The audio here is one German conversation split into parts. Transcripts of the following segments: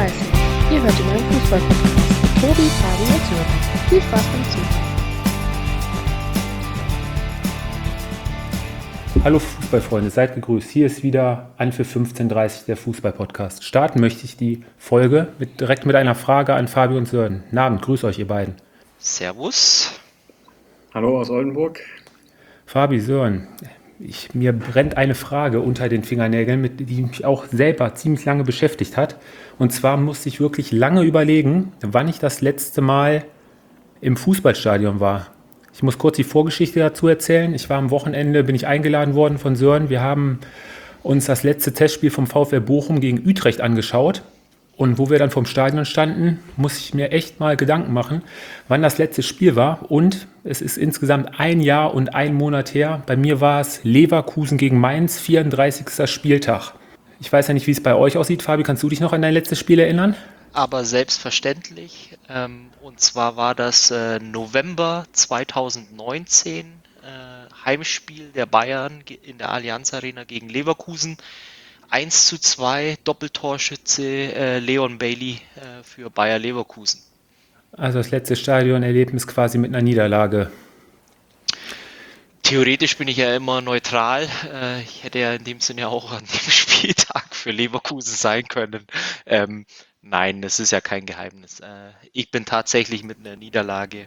15:30 Uhr. Ihr hört den neuen Fußball-Podcast mit Tobi, Fabi und Sören. Viel Spaß beim Zuhören. Hallo Fußballfreunde, seid gegrüßt. Hier ist wieder Anpfiff 15:30 der Fußball-Podcast. Starten möchte ich die Folge direkt mit einer Frage an Fabi und Sören. Guten Abend, grüß euch ihr beiden. Servus. Hallo aus Oldenburg. Fabi, Sören, mir brennt eine Frage unter den Fingernägeln, die mich auch selber ziemlich lange beschäftigt hat. Und zwar musste ich wirklich lange überlegen, wann ich das letzte Mal im Fußballstadion war. Ich muss kurz die Vorgeschichte dazu erzählen. Ich war am Wochenende, bin ich eingeladen worden von Sören. Wir haben uns das letzte Testspiel vom VfL Bochum gegen Utrecht angeschaut. Und wo wir dann vom Stadion standen, muss ich mir echt mal Gedanken machen, wann das letzte Spiel war. Und es ist insgesamt 1 Jahr und 1 Monat her. Bei mir war es Leverkusen gegen Mainz, 34. Spieltag. Ich weiß ja nicht, wie es bei euch aussieht. Fabi, kannst du dich noch an dein letztes Spiel erinnern? Aber selbstverständlich. Und zwar war das November 2019, Heimspiel der Bayern in der Allianz Arena gegen Leverkusen. 1:2, Doppeltorschütze Leon Bailey für Bayer Leverkusen. Also das letzte Stadionerlebnis quasi mit einer Niederlage. Theoretisch bin ich ja immer neutral. Ich hätte ja in dem Sinne auch an dem Spieltag für Leverkusen sein können. Nein, das ist ja kein Geheimnis. Ich bin tatsächlich mit einer Niederlage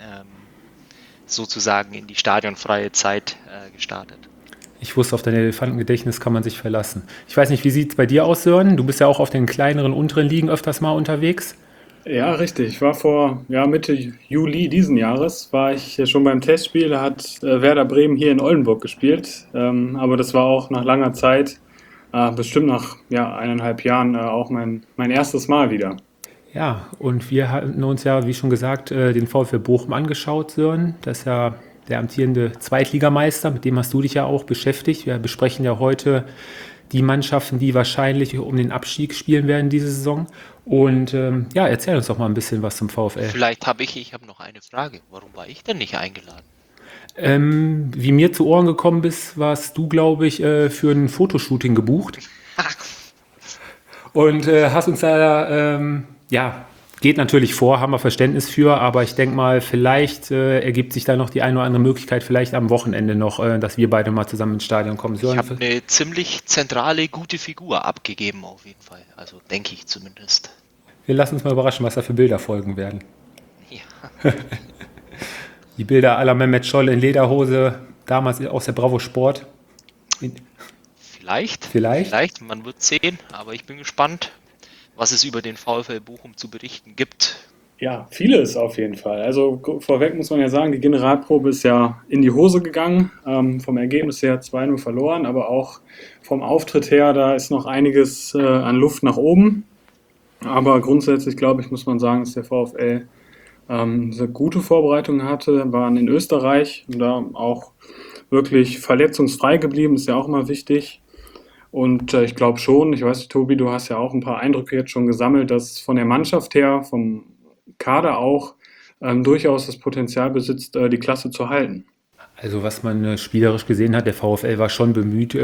sozusagen in die stadionfreie Zeit gestartet. Ich wusste, auf dein Elefantengedächtnis kann man sich verlassen. Ich weiß nicht, wie sieht es bei dir aus, Sören? Du bist ja auch auf den kleineren, unteren Ligen öfters mal unterwegs. Ja, richtig. Ich war vor Mitte Juli diesen Jahres, war ich schon beim Testspiel, da hat Werder Bremen hier in Oldenburg gespielt. Aber das war auch nach langer Zeit, bestimmt nach 1,5 Jahren, auch mein erstes Mal wieder. Ja, und wir hatten uns ja, wie schon gesagt, den VfL Bochum angeschaut, Sören. Das ist ja der amtierende Zweitligameister, mit dem hast du dich ja auch beschäftigt. Wir besprechen ja heute die Mannschaften, die wahrscheinlich um den Abstieg spielen werden diese Saison. Und erzähl uns doch mal ein bisschen was zum VfL. Vielleicht habe ich noch eine Frage. Warum war ich denn nicht eingeladen? Wie mir zu Ohren gekommen bist, warst du, glaube ich, für ein Fotoshooting gebucht. Und hast uns da, geht natürlich vor, haben wir Verständnis für, aber ich denke mal, vielleicht ergibt sich da noch die eine oder andere Möglichkeit, vielleicht am Wochenende noch, dass wir beide mal zusammen ins Stadion kommen sollen. Ich habe eine ziemlich zentrale, gute Figur abgegeben auf jeden Fall. Also denke ich zumindest. Wir lassen uns mal überraschen, was da für Bilder folgen werden. Ja. Die Bilder à la Mehmet Scholl in Lederhose, damals aus der Bravo Sport. Vielleicht, man wird sehen, aber ich bin gespannt, was es über den VfL Bochum zu berichten gibt. Ja, vieles auf jeden Fall. Also vorweg muss man ja sagen, die Generalprobe ist ja in die Hose gegangen. Vom Ergebnis her 2:0 verloren, aber auch vom Auftritt her, da ist noch einiges an Luft nach oben. Aber grundsätzlich, glaube ich, muss man sagen, dass der VfL eine gute Vorbereitung hatte, waren in Österreich und da auch wirklich verletzungsfrei geblieben, ist ja auch immer wichtig. Und ich glaube schon, ich weiß nicht, Tobi, du hast ja auch ein paar Eindrücke jetzt schon gesammelt, dass von der Mannschaft her, vom Kader auch, durchaus das Potenzial besitzt, die Klasse zu halten. Also was man spielerisch gesehen hat, der VfL war schon bemüht,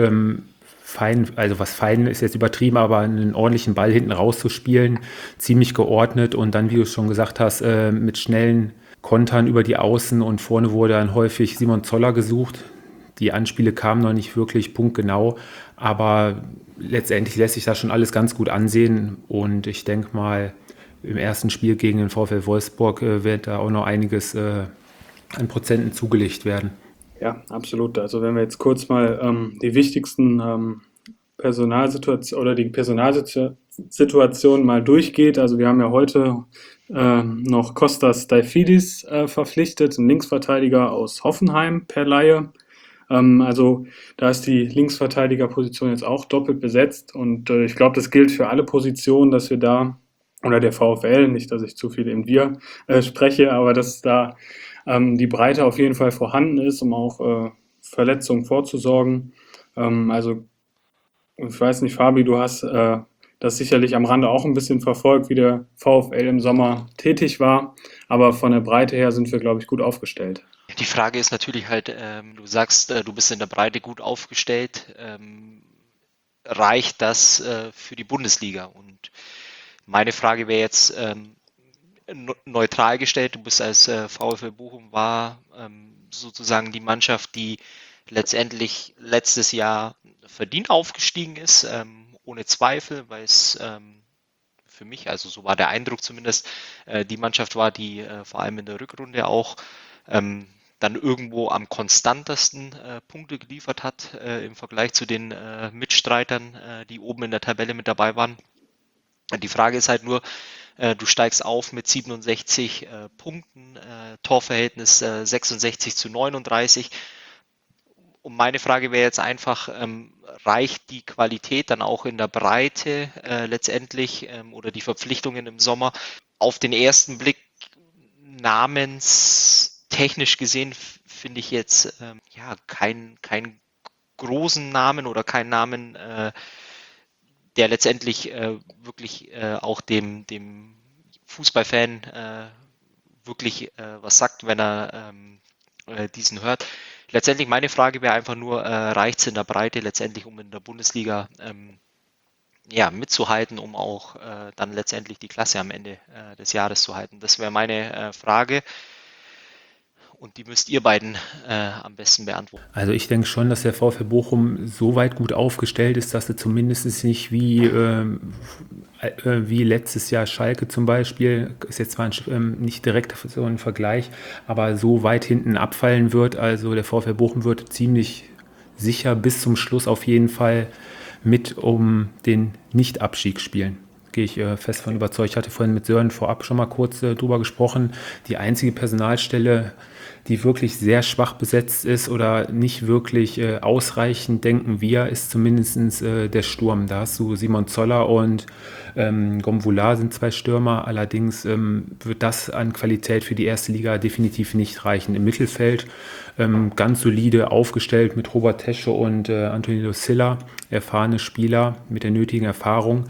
fein ist jetzt übertrieben, aber einen ordentlichen Ball hinten rauszuspielen, ziemlich geordnet und dann, wie du schon gesagt hast, mit schnellen Kontern über die Außen und vorne wurde dann häufig Simon Zoller gesucht. Die Anspiele kamen noch nicht wirklich punktgenau, aber letztendlich lässt sich das schon alles ganz gut ansehen und ich denke mal, im ersten Spiel gegen den VfL Wolfsburg wird da auch noch einiges an Prozenten zugelegt werden. Ja, absolut. Also wenn wir jetzt kurz mal die wichtigsten Personalsituationen oder die Personalsituation mal durchgeht, also wir haben ja heute noch Kostas Staifidis verpflichtet, ein Linksverteidiger aus Hoffenheim per Leihe. Also da ist die Linksverteidigerposition jetzt auch doppelt besetzt und ich glaube, das gilt für alle Positionen, dass wir da, oder der VfL, nicht, dass ich zu viel im Wir spreche, aber dass da die Breite auf jeden Fall vorhanden ist, um auch Verletzungen vorzusorgen. Also ich weiß nicht, Fabi, du hast das sicherlich am Rande auch ein bisschen verfolgt, wie der VfL im Sommer tätig war, aber von der Breite her sind wir, glaube ich, gut aufgestellt. Die Frage ist natürlich halt, du sagst, du bist in der Breite gut aufgestellt. Reicht das für die Bundesliga? Und Meine Frage wäre jetzt neutral gestellt. Du bist als VfL Bochum war sozusagen die Mannschaft, die letztendlich letztes Jahr verdient aufgestiegen ist, ohne Zweifel, weil es für mich, also so war der Eindruck zumindest, die Mannschaft war, die vor allem in der Rückrunde auch dann irgendwo am konstantesten Punkte geliefert hat im Vergleich zu den Mitstreitern, die oben in der Tabelle mit dabei waren. Die Frage ist halt nur, du steigst auf mit 67 Punkten, Torverhältnis 66 zu 39. Und meine Frage wäre jetzt einfach, reicht die Qualität dann auch in der Breite letztendlich oder die Verpflichtungen im Sommer? Auf den ersten Blick namenstechnisch gesehen finde ich jetzt ja keinen großen Namen oder keinen Namen, der letztendlich wirklich auch dem Fußballfan wirklich was sagt, wenn er diesen hört. Letztendlich meine Frage wäre einfach nur, reicht es in der Breite letztendlich, um in der Bundesliga ja, mitzuhalten, um auch dann letztendlich die Klasse am Ende des Jahres zu halten? Das wäre meine Frage. Und die müsst ihr beiden am besten beantworten. Also ich denke schon, dass der VfL Bochum so weit gut aufgestellt ist, dass er zumindest nicht wie letztes Jahr Schalke zum Beispiel, ist jetzt zwar nicht direkt so ein Vergleich, aber so weit hinten abfallen wird. Also der VfL Bochum wird ziemlich sicher bis zum Schluss auf jeden Fall mit um den Nicht-Abstieg spielen. Gehe ich fest von überzeugt. Ich hatte vorhin mit Sören vorab schon mal kurz drüber gesprochen. Die einzige Personalstelle, die wirklich sehr schwach besetzt ist oder nicht wirklich ausreichend, denken wir, ist zumindest der Sturm. Da hast du Simon Zoller und Gomvula sind 2 Stürmer. Allerdings wird das an Qualität für die erste Liga definitiv nicht reichen. Im Mittelfeld ganz solide aufgestellt mit Robert Tesche und Antonio Silla, erfahrene Spieler mit der nötigen Erfahrung.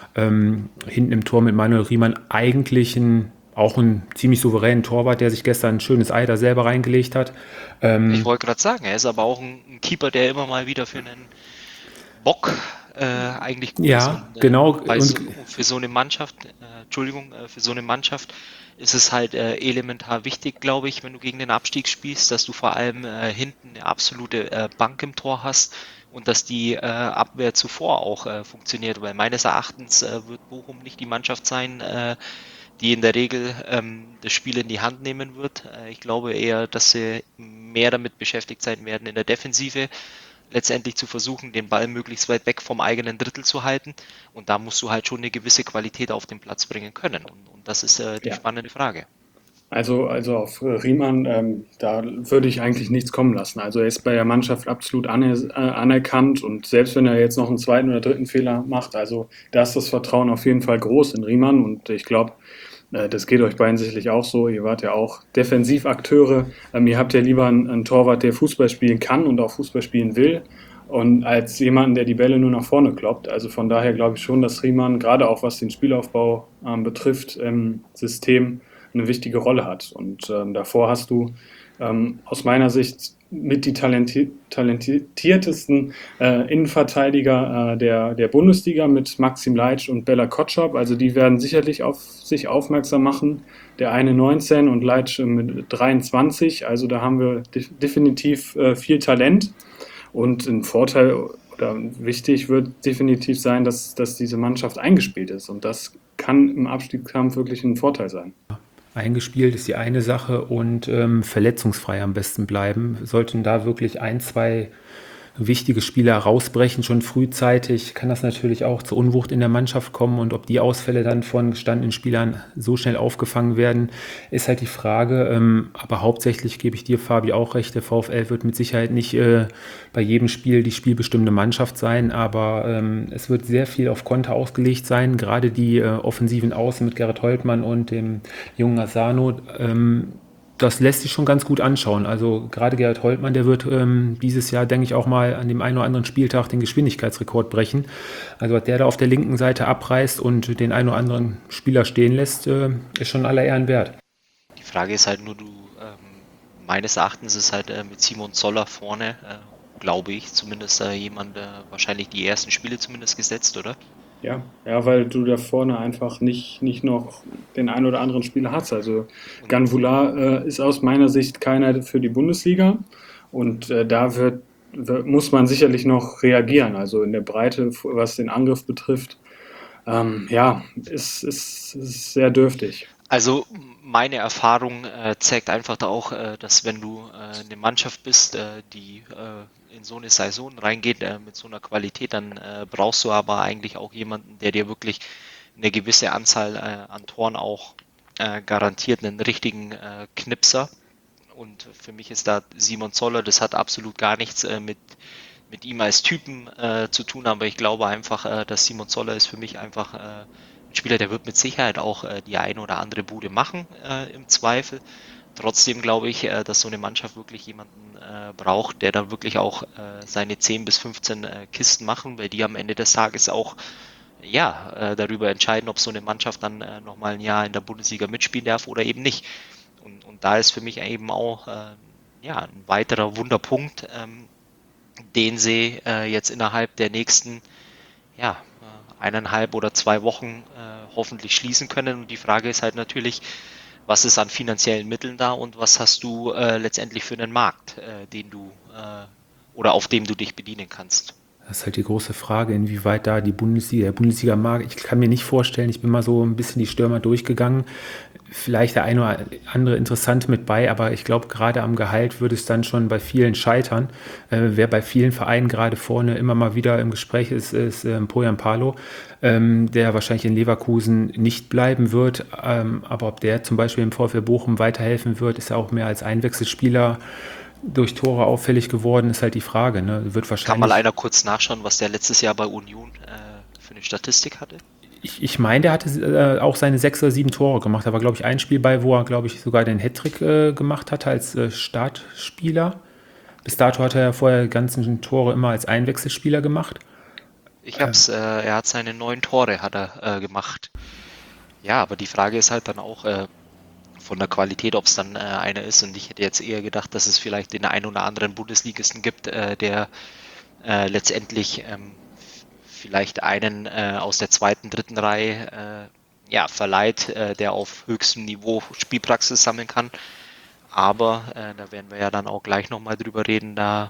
Hinten im Tor mit Manuel Riemann eigentlich auch ein ziemlich souveränen Torwart, der sich gestern ein schönes Ei da selber reingelegt hat. Ich wollte gerade sagen, er ist aber auch ein Keeper, der immer mal wieder für einen Bock eigentlich gut ist. Ja, genau. Für so eine Mannschaft, für so eine Mannschaft ist es halt elementar wichtig, glaube ich, wenn du gegen den Abstieg spielst, dass du vor allem hinten eine absolute Bank im Tor hast und dass die Abwehr zuvor auch funktioniert, weil meines Erachtens wird Bochum nicht die Mannschaft sein, die in der Regel das Spiel in die Hand nehmen wird. Ich glaube eher, dass sie mehr damit beschäftigt sein werden, in der Defensive letztendlich zu versuchen, den Ball möglichst weit weg vom eigenen Drittel zu halten. Und da musst du halt schon eine gewisse Qualität auf den Platz bringen können. Und das ist die spannende Frage. Also auf Riemann, da würde ich eigentlich nichts kommen lassen. Also er ist bei der Mannschaft absolut anerkannt und selbst wenn er jetzt noch einen zweiten oder dritten Fehler macht, also da ist das Vertrauen auf jeden Fall groß in Riemann und ich glaube, das geht euch beiden sicherlich auch so. Ihr wart ja auch Defensivakteure. Ihr habt ja lieber einen Torwart, der Fußball spielen kann und auch Fußball spielen will, und als jemanden, der die Bälle nur nach vorne kloppt. Also von daher glaube ich schon, dass Riemann gerade auch was den Spielaufbau betrifft im System eine wichtige Rolle hat. Und davor hast du aus meiner Sicht mit die talentiertesten Innenverteidiger der Bundesliga mit Maxim Leitsch und Bella Kotschap. Also die werden sicherlich auf sich aufmerksam machen. Der eine 19 und Leitsch mit 23. Also da haben wir definitiv viel Talent. Und ein Vorteil oder wichtig wird definitiv sein, dass diese Mannschaft eingespielt ist. Und das kann im Abstiegskampf wirklich ein Vorteil sein. Eingespielt ist die eine Sache und verletzungsfrei am besten bleiben. Sollten da wirklich 1, 2 wichtige Spieler rausbrechen, schon frühzeitig, kann das natürlich auch zur Unwucht in der Mannschaft kommen. Und ob die Ausfälle dann von gestandenen Spielern so schnell aufgefangen werden, ist halt die Frage. Aber hauptsächlich gebe ich dir, Fabi, auch recht. Der VfL wird mit Sicherheit nicht bei jedem Spiel die spielbestimmende Mannschaft sein, aber es wird sehr viel auf Konter ausgelegt sein. Gerade die offensiven Außen mit Gerrit Holtmann und dem jungen Asano, das lässt sich schon ganz gut anschauen. Also gerade Gerrit Holtmann, der wird dieses Jahr, denke ich, auch mal an dem einen oder anderen Spieltag den Geschwindigkeitsrekord brechen. Also was der da auf der linken Seite abreißt und den einen oder anderen Spieler stehen lässt, ist schon aller Ehren wert. Die Frage ist halt nur, meines Erachtens ist halt mit Simon Zoller vorne, glaube ich, zumindest jemand wahrscheinlich die ersten Spiele zumindest gesetzt, oder? Ja, weil du da vorne einfach nicht noch den einen oder anderen Spieler hast. Also Ganvula ist aus meiner Sicht keiner für die Bundesliga und muss man sicherlich noch reagieren. Also in der Breite, was den Angriff betrifft, ja, ist sehr dürftig. Also meine Erfahrung zeigt einfach da auch, dass wenn du eine Mannschaft bist, die in so eine Saison reingeht mit so einer Qualität, dann brauchst du aber eigentlich auch jemanden, der dir wirklich eine gewisse Anzahl an Toren auch garantiert, einen richtigen Knipser. Und für mich ist da Simon Zoller, das hat absolut gar nichts mit ihm als Typen zu tun, aber ich glaube einfach, dass Simon Zoller ist für mich einfach ein Spieler, der wird mit Sicherheit auch die eine oder andere Bude machen im Zweifel. Trotzdem glaube ich, dass so eine Mannschaft wirklich jemanden braucht, der dann wirklich auch seine 10 bis 15 Kisten machen, weil die am Ende des Tages auch darüber entscheiden, ob so eine Mannschaft dann nochmal ein Jahr in der Bundesliga mitspielen darf oder eben nicht. Und da ist für mich eben auch ein weiterer Wunderpunkt, den sie jetzt innerhalb der nächsten 1,5 oder 2 Wochen hoffentlich schließen können. Und die Frage ist halt natürlich, was ist an finanziellen Mitteln da und was hast du letztendlich für einen Markt, den du oder auf dem du dich bedienen kannst. Das ist halt die große Frage, inwieweit da der Bundesliga-Markt, ich kann mir nicht vorstellen, ich bin mal so ein bisschen die Stürmer durchgegangen, vielleicht der eine oder andere Interessante mit bei, aber ich glaube, gerade am Gehalt würde es dann schon bei vielen scheitern. Wer bei vielen Vereinen gerade vorne immer mal wieder im Gespräch ist Poyan Palo, der wahrscheinlich in Leverkusen nicht bleiben wird, aber ob der zum Beispiel im VfL Bochum weiterhelfen wird, ist ja auch mehr als Einwechselspieler durch Tore auffällig geworden, ist halt die Frage. Ne? Wird Kann wahrscheinlich. mal einer kurz nachschauen, was der letztes Jahr bei Union für eine Statistik hatte? Ich meine, der hatte auch seine 6 oder 7 Tore gemacht. Da war, glaube ich, ein Spiel bei, wo er, glaube ich, sogar den Hattrick gemacht hatte als Startspieler. Bis dato hat er ja vorher die ganzen Tore immer als Einwechselspieler gemacht. Er hat seine 9 Tore hat er gemacht. Ja, aber die Frage ist halt dann auch von der Qualität, ob es dann einer ist. Und ich hätte jetzt eher gedacht, dass es vielleicht den einen oder anderen Bundesligisten gibt, der letztendlich vielleicht einen aus der zweiten, dritten Reihe verleiht, der auf höchstem Niveau Spielpraxis sammeln kann. Aber da werden wir ja dann auch gleich nochmal drüber reden, da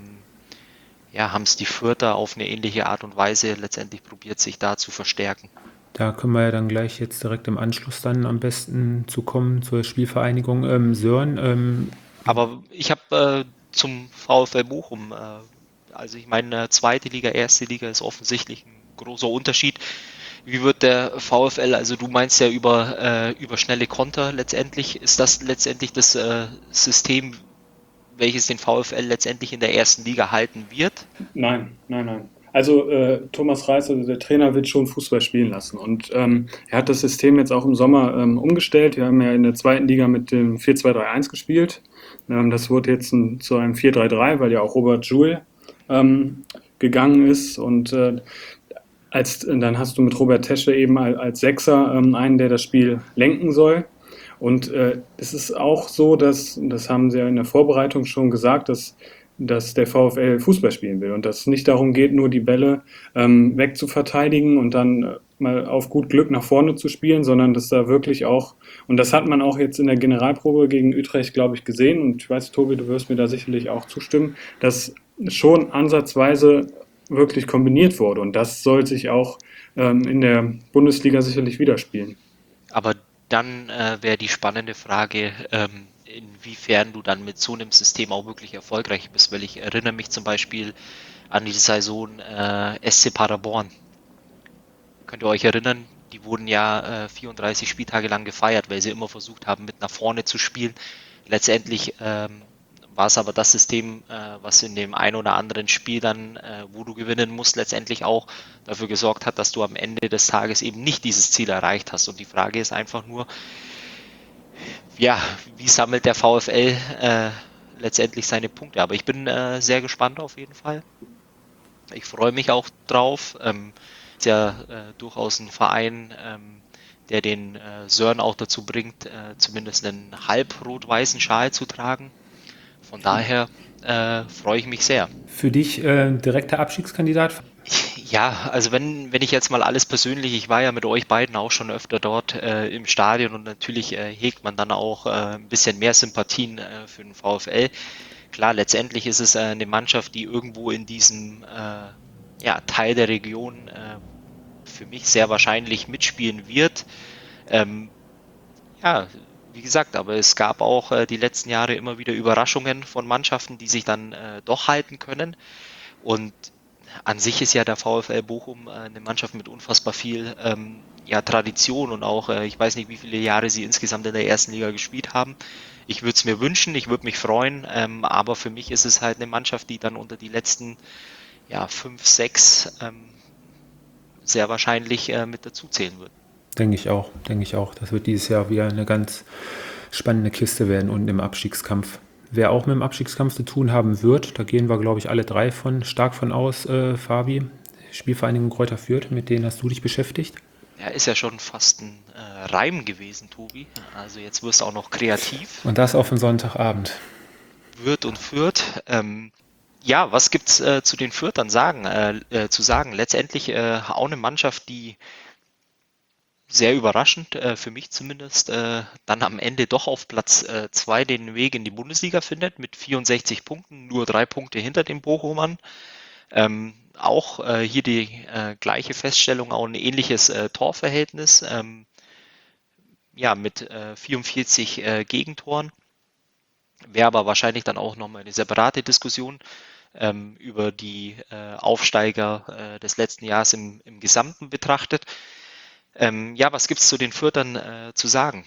haben es die Fürther auf eine ähnliche Art und Weise letztendlich probiert, sich da zu verstärken. Da können wir ja dann gleich jetzt direkt im Anschluss dann am besten zu kommen zur Spielvereinigung Sören. Aber ich habe zum VfL Bochum, also ich meine, zweite Liga, erste Liga ist offensichtlich ein großer Unterschied. Wie wird der VfL, also du meinst ja über schnelle Konter letztendlich, ist das letztendlich das System, welches den VfL letztendlich in der ersten Liga halten wird? Nein, nein, nein. Also Thomas Reis, also der Trainer, wird schon Fußball spielen lassen. Und er hat das System jetzt auch im Sommer umgestellt. Wir haben ja in der zweiten Liga mit dem 4-2-3-1 gespielt. Das wurde jetzt zu einem 4-3-3, weil ja auch Robert Joule gegangen ist. Und dann hast du mit Robert Tesche eben als Sechser einen, der das Spiel lenken soll. Und es ist auch so, das haben sie ja in der Vorbereitung schon gesagt, dass der VfL Fußball spielen will und dass es nicht darum geht, nur die Bälle wegzuverteidigen und dann mal auf gut Glück nach vorne zu spielen, sondern dass da wirklich auch, und das hat man auch jetzt in der Generalprobe gegen Utrecht, glaube ich, gesehen, und ich weiß, Tobi, du wirst mir da sicherlich auch zustimmen, dass schon ansatzweise wirklich kombiniert wurde, und das soll sich auch in der Bundesliga sicherlich widerspiegeln. Aber dann wäre die spannende Frage, inwiefern du dann mit so einem System auch wirklich erfolgreich bist, weil ich erinnere mich zum Beispiel an die Saison SC Paderborn. Könnt ihr euch erinnern? Die wurden ja 34 Spieltage lang gefeiert, weil sie immer versucht haben, mit nach vorne zu spielen. Letztendlich war es aber das System, was in dem ein oder anderen Spiel dann, wo du gewinnen musst, letztendlich auch dafür gesorgt hat, dass du am Ende des Tages eben nicht dieses Ziel erreicht hast. Und die Frage ist einfach nur, wie sammelt der VfL letztendlich seine Punkte? Aber ich bin sehr gespannt auf jeden Fall. Ich freue mich auch drauf. Ist ja durchaus ein Verein, der den Sören auch dazu bringt, zumindest einen halb rot-weißen Schal zu tragen. Von daher freue ich mich sehr. Für dich direkter Abstiegskandidat? Ja, also wenn ich jetzt mal alles persönlich, ich war ja mit euch beiden auch schon öfter dort im Stadion und natürlich hegt man dann auch ein bisschen mehr Sympathien für den VfL. Klar, letztendlich ist es eine Mannschaft, die irgendwo in diesem ja, Teil der Region für mich sehr wahrscheinlich mitspielen wird. Ähm, ja, wie gesagt, aber es gab auch die letzten Jahre immer wieder Überraschungen von Mannschaften, die sich dann doch halten können. Und an sich ist ja der VfL Bochum eine Mannschaft mit unfassbar viel ja, Tradition und auch, ich weiß nicht, wie viele Jahre sie insgesamt in der ersten Liga gespielt haben. Ich würde es mir wünschen, ich würde mich freuen, aber für mich ist es halt eine Mannschaft, die dann unter die letzten ja, 5, 6 sehr wahrscheinlich mit dazuzählen wird. Denke ich auch, denke ich auch. Das wird dieses Jahr wieder eine ganz spannende Kiste werden und im Abstiegskampf. Wer auch mit dem Abstiegskampf zu tun haben wird, da gehen wir, glaube ich, alle drei stark von aus, Fabi. Spielvereinigung Greuther Fürth, mit denen hast du dich beschäftigt. Ja, ist ja schon fast ein Reim gewesen, Tobi. Also jetzt wirst du auch noch kreativ. Und das auf den Sonntagabend. Würth und Fürth. Ja, was gibt's zu den Fürthern zu sagen? Letztendlich auch eine Mannschaft, die sehr überraschend, für mich zumindest, dann am Ende doch auf Platz 2 den Weg in die Bundesliga findet mit 64 Punkten, nur 3 Punkte hinter den Bochumern. Auch hier die gleiche Feststellung, auch ein ähnliches Torverhältnis, ja, mit 44 Gegentoren. Wäre aber wahrscheinlich dann auch nochmal eine separate Diskussion über die Aufsteiger des letzten Jahres im Gesamten betrachtet. Ja, was gibt's zu den Fürthern zu sagen?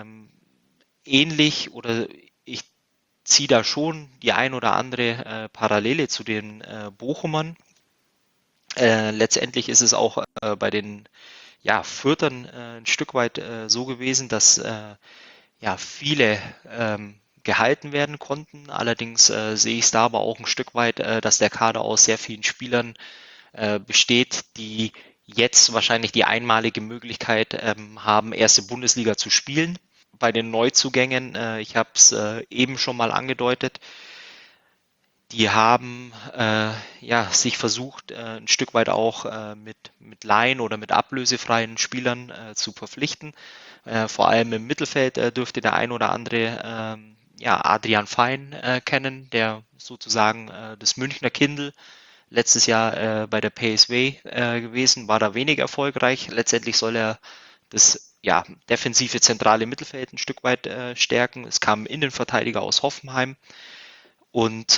Ähnlich oder ich ziehe da schon die ein oder andere Parallele zu den Bochumern. Letztendlich ist es auch bei den ja, Fürthern ein Stück weit so gewesen, dass ja, viele gehalten werden konnten. Allerdings sehe ich es da aber auch ein Stück weit, dass der Kader aus sehr vielen Spielern besteht, die jetzt wahrscheinlich die einmalige Möglichkeit haben, erste Bundesliga zu spielen. Bei den Neuzugängen, ich habe es eben schon mal angedeutet, die haben ja, sich versucht, ein Stück weit auch mit Laien oder mit ablösefreien Spielern zu verpflichten. Vor allem im Mittelfeld dürfte der ein oder andere ja, Adrian Fein kennen, der sozusagen das Münchner Kindl letztes Jahr bei der PSV gewesen, war da wenig erfolgreich. Letztendlich soll er das ja, defensive zentrale Mittelfeld ein Stück weit stärken. Es kamen Innenverteidiger aus Hoffenheim und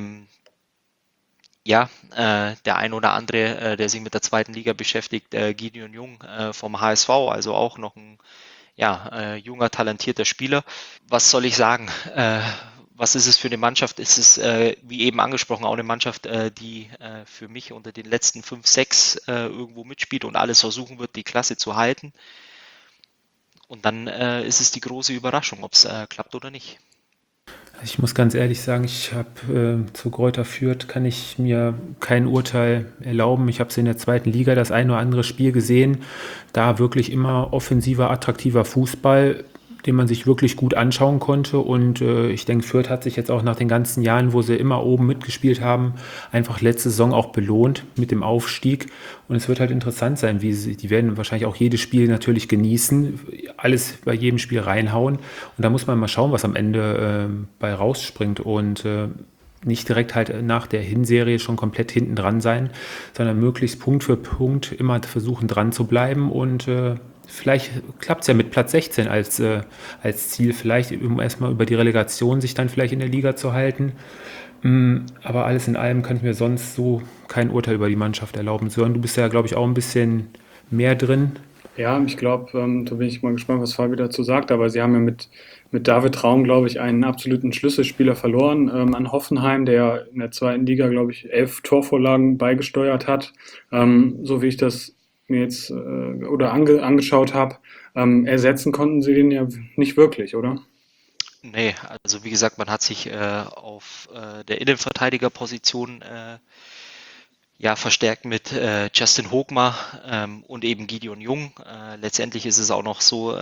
ja, der ein oder andere, der sich mit der zweiten Liga beschäftigt, Gideon Jung vom HSV, also auch noch ein ja, junger, talentierter Spieler. Was soll ich sagen? Was ist es für eine Mannschaft? Es ist, wie eben angesprochen, auch eine Mannschaft, die für mich unter den letzten 5, 6 irgendwo mitspielt und alles versuchen wird, die Klasse zu halten. Und dann ist es die große Überraschung, ob es klappt oder nicht. Ich muss ganz ehrlich sagen, ich habe zu Greuther Fürth kann ich mir kein Urteil erlauben. Ich habe es in der zweiten Liga das ein oder andere Spiel gesehen. Da wirklich immer offensiver, attraktiver Fußball, den man sich wirklich gut anschauen konnte. Und ich denke, Fürth hat sich jetzt auch nach den ganzen Jahren, wo sie immer oben mitgespielt haben, einfach letzte Saison auch belohnt mit dem Aufstieg. Und es wird halt interessant sein, die werden wahrscheinlich auch jedes Spiel natürlich genießen, alles bei jedem Spiel reinhauen. Und da muss man mal schauen, was am Ende bei rausspringt. Und nicht direkt halt nach der Hinserie schon komplett hinten dran sein, sondern möglichst Punkt für Punkt immer versuchen dran zu bleiben und vielleicht klappt es ja mit Platz 16 als Ziel, vielleicht um erstmal über die Relegation sich dann vielleicht in der Liga zu halten. Aber alles in allem kann ich mir sonst so kein Urteil über die Mannschaft erlauben. Sören, du bist ja, glaube ich, auch ein bisschen mehr drin. Ja, ich glaube, da bin ich mal gespannt, was Fabi dazu sagt, aber sie haben ja mit David Raum, glaube ich, einen absoluten Schlüsselspieler verloren an Hoffenheim, der in der zweiten Liga, glaube ich, 11 Torvorlagen beigesteuert hat. So wie ich das mir jetzt oder angeschaut habe, ersetzen konnten sie den ja nicht wirklich, oder? Nee, also wie gesagt, man hat sich auf der Innenverteidigerposition ja, verstärkt mit Justin Hogmar und eben Gideon Jung. Letztendlich ist es auch noch so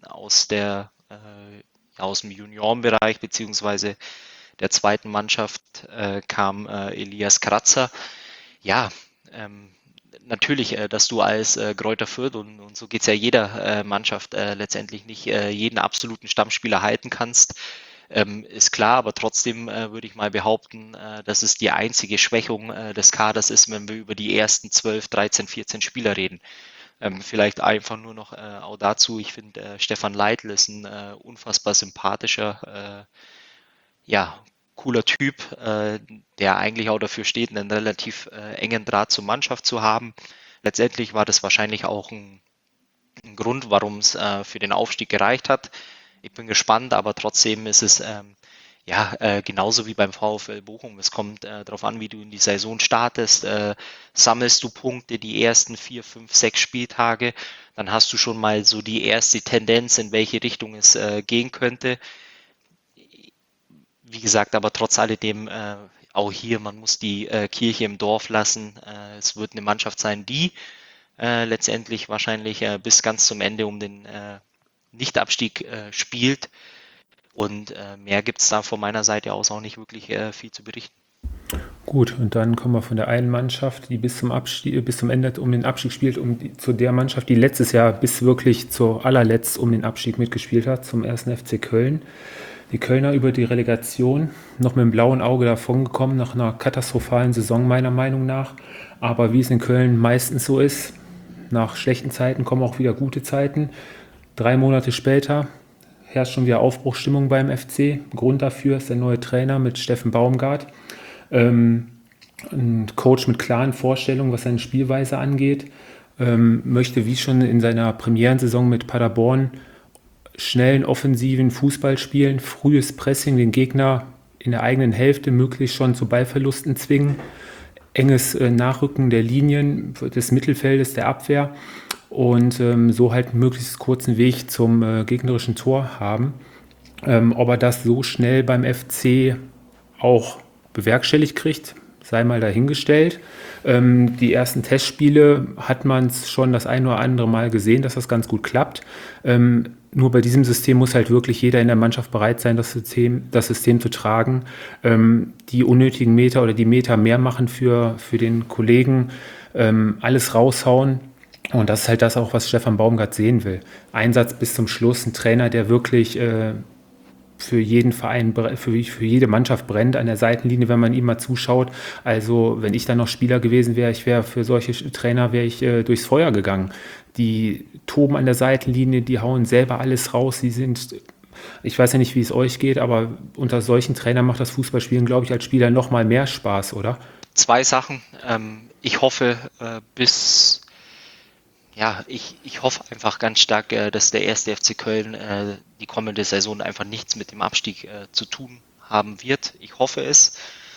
ja, aus dem Juniorenbereich beziehungsweise der zweiten Mannschaft kam Elias Kratzer. Ja, natürlich, dass du als Greuther Fürth und so geht es ja jeder Mannschaft letztendlich nicht jeden absoluten Stammspieler halten kannst, ist klar, aber trotzdem würde ich mal behaupten, dass es die einzige Schwächung des Kaders ist, wenn wir über die ersten 12, 13, 14 Spieler reden. Vielleicht einfach nur noch auch dazu, ich finde, Stefan Leitl ist ein unfassbar sympathischer, ja, cooler Typ, der eigentlich auch dafür steht, einen relativ engen Draht zur Mannschaft zu haben. Letztendlich war das wahrscheinlich auch ein Grund, warum es für den Aufstieg gereicht hat. Ich bin gespannt, aber trotzdem ist es genauso wie beim VfL Bochum. Es kommt darauf an, wie du in die Saison startest. Sammelst du Punkte die ersten 4, 5, 6 Spieltage, dann hast du schon mal so die erste Tendenz, in welche Richtung es gehen könnte. Wie gesagt, aber trotz alledem auch hier, man muss die Kirche im Dorf lassen. Es wird eine Mannschaft sein, die letztendlich wahrscheinlich bis ganz zum Ende um den Nichtabstieg spielt. Und mehr gibt es da von meiner Seite aus auch nicht wirklich viel zu berichten. Gut, und dann kommen wir von der einen Mannschaft, die bis zum Ende um den Abstieg spielt, zu der Mannschaft, die letztes Jahr bis wirklich zu allerletzt um den Abstieg mitgespielt hat, zum 1. FC Köln. Die Kölner über die Relegation noch mit dem blauen Auge davongekommen, nach einer katastrophalen Saison meiner Meinung nach. Aber wie es in Köln meistens so ist, nach schlechten Zeiten kommen auch wieder gute Zeiten. 3 Monate später herrscht schon wieder Aufbruchsstimmung beim FC. Grund dafür ist der neue Trainer mit Steffen Baumgart. Ein Coach mit klaren Vorstellungen, was seine Spielweise angeht. Möchte, wie schon in seiner Premierensaison mit Paderborn, schnellen, offensiven Fußball spielen, frühes Pressing, den Gegner in der eigenen Hälfte möglichst schon zu Ballverlusten zwingen, enges Nachrücken der Linien des Mittelfeldes, der Abwehr und so halt einen möglichst kurzen Weg zum gegnerischen Tor haben. Ob er das so schnell beim FC auch bewerkstelligt kriegt, sei mal dahingestellt. Die ersten Testspiele hat man es schon das ein oder andere Mal gesehen, dass das ganz gut klappt. Nur bei diesem System muss halt wirklich jeder in der Mannschaft bereit sein, das System zu tragen. Die unnötigen Meter oder die Meter mehr machen für den Kollegen, alles raushauen. Und das ist halt das auch, was Stefan Baumgart sehen will. Einsatz bis zum Schluss, ein Trainer, der wirklich für jeden Verein, für jede Mannschaft brennt an der Seitenlinie, wenn man ihm mal zuschaut. Also wenn ich dann noch Spieler gewesen wäre, für solche Trainer wäre ich durchs Feuer gegangen. Die toben an der Seitenlinie, die hauen selber alles raus. Ich weiß ja nicht, wie es euch geht, aber unter solchen Trainern macht das Fußballspielen, glaube ich, als Spieler noch mal mehr Spaß, oder? 2 Sachen. Ich hoffe ich hoffe einfach ganz stark, dass der 1. FC Köln die kommende Saison einfach nichts mit dem Abstieg zu tun haben wird. Ich hoffe es.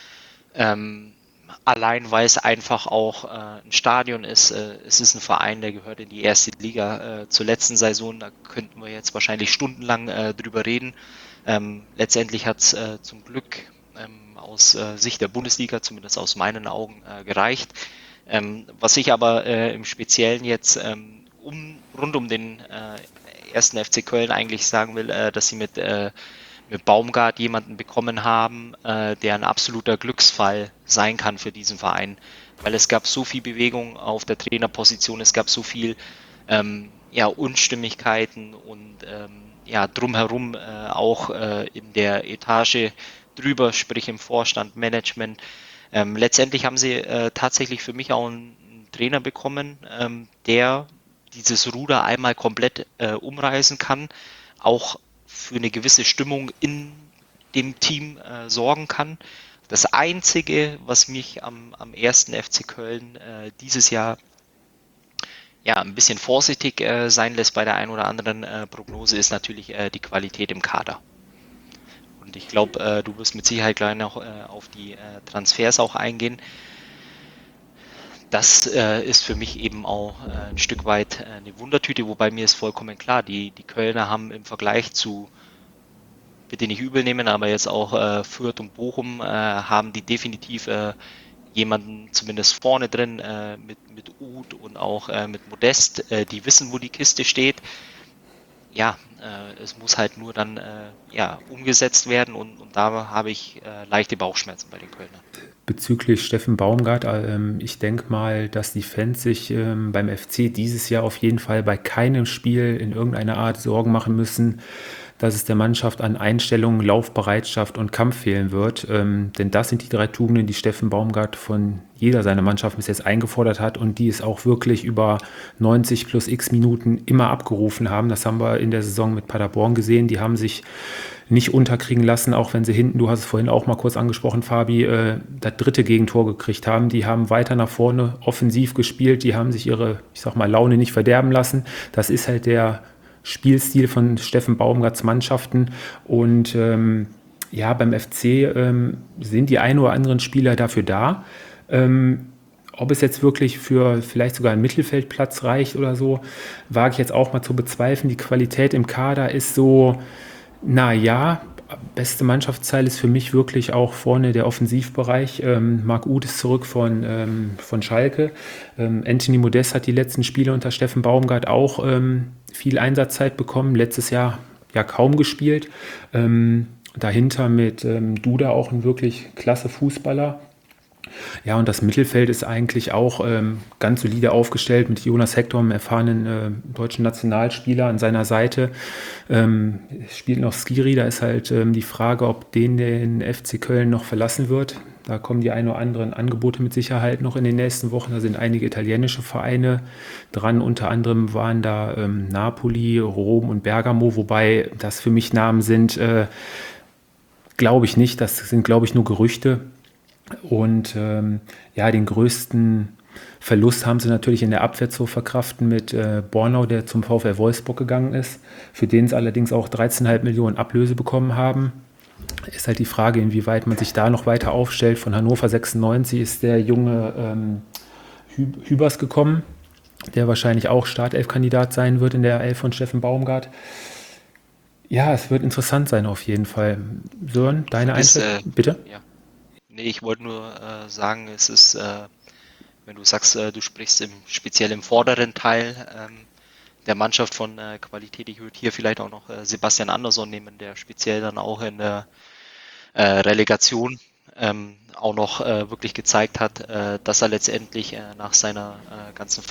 Allein weil es einfach auch ein Stadion ist. Es ist ein Verein, der gehört in die 1. Liga zur letzten Saison. Da könnten wir jetzt wahrscheinlich stundenlang drüber reden. Letztendlich hat es zum Glück aus Sicht der Bundesliga, zumindest aus meinen Augen, gereicht. Was ich aber im Speziellen jetzt rund um den 1. FC Köln eigentlich sagen will, dass sie mit Baumgart jemanden bekommen haben, der ein absoluter Glücksfall sein kann für diesen Verein. Weil es gab so viel Bewegung auf der Trainerposition, es gab so viel Unstimmigkeiten und drumherum auch in der Etage drüber, sprich im Vorstand, Management. Letztendlich haben sie tatsächlich für mich auch einen Trainer bekommen, der dieses Ruder einmal komplett umreißen kann, auch für eine gewisse Stimmung in dem Team sorgen kann. Das Einzige, was mich am 1. FC Köln dieses Jahr ein bisschen vorsichtig sein lässt bei der einen oder anderen Prognose, ist natürlich die Qualität im Kader. Und ich glaube, du wirst mit Sicherheit gleich noch auf die Transfers auch eingehen. Das ist für mich eben auch ein Stück weit eine Wundertüte, wobei mir ist vollkommen klar, die Kölner haben im Vergleich zu, bitte nicht übel nehmen, aber jetzt auch Fürth und Bochum, haben die definitiv jemanden zumindest vorne drin mit Uth und auch mit Modest, die wissen, wo die Kiste steht. ja, es muss halt nur dann ja, umgesetzt werden und da habe ich leichte Bauchschmerzen bei den Kölnern. Bezüglich Steffen Baumgart, ich denke mal, dass die Fans sich beim FC dieses Jahr auf jeden Fall bei keinem Spiel in irgendeiner Art Sorgen machen müssen, dass es der Mannschaft an Einstellung, Laufbereitschaft und Kampf fehlen wird. Denn das sind die 3 Tugenden, die Steffen Baumgart von jeder seiner Mannschaften bis jetzt eingefordert hat und die es auch wirklich über 90 plus x Minuten immer abgerufen haben. Das haben wir in der Saison mit Paderborn gesehen. Die haben sich nicht unterkriegen lassen, auch wenn sie hinten, du hast es vorhin auch mal kurz angesprochen, Fabi, das 3. Gegentor gekriegt haben. Die haben weiter nach vorne offensiv gespielt, die haben sich ihre, ich sag mal, Laune nicht verderben lassen. Das ist halt der Spielstil von Steffen Baumgarts Mannschaften und ja, beim FC sind die ein oder anderen Spieler dafür da. Ob es jetzt wirklich für vielleicht sogar einen Mittelfeldplatz reicht oder so, wage ich jetzt auch mal zu bezweifeln. Die Qualität im Kader ist so, naja, beste Mannschaftsteil ist für mich wirklich auch vorne der Offensivbereich. Marc Uth ist zurück von Schalke. Anthony Modest hat die letzten Spiele unter Steffen Baumgart auch viel Einsatzzeit bekommen. Letztes Jahr ja kaum gespielt. Dahinter mit Duda auch ein wirklich klasse Fußballer. Ja, und das Mittelfeld ist eigentlich auch ganz solide aufgestellt mit Jonas Hector, einem erfahrenen deutschen Nationalspieler an seiner Seite. Spielt noch Skiri, da ist halt die Frage, ob den FC Köln noch verlassen wird. Da kommen die ein oder anderen Angebote mit Sicherheit noch in den nächsten Wochen. Da sind einige italienische Vereine dran. Unter anderem waren da Napoli, Rom und Bergamo, wobei das für mich Namen sind, glaube ich nicht. Das sind, glaube ich, nur Gerüchte. Und ja, den größten Verlust haben sie natürlich in der Abwehr zu verkraften mit Bornau, der zum VfL Wolfsburg gegangen ist, für den sie allerdings auch 13,5 Millionen Ablöse bekommen haben. Ist halt die Frage, inwieweit man sich da noch weiter aufstellt. Von Hannover 96 ist der junge Hübers gekommen, der wahrscheinlich auch Startelf-Kandidat sein wird in der Elf von Steffen Baumgart. Ja, es wird interessant sein auf jeden Fall. Sören, deine Einschätzung, bitte? Ja. Nee, ich wollte nur sagen, es ist, wenn du sagst, du sprichst speziell im vorderen Teil der Mannschaft von Qualität, ich würde hier vielleicht auch noch Sebastian Andersson nehmen, der speziell dann auch in der Relegation auch noch wirklich gezeigt hat, dass er letztendlich nach seiner ganzen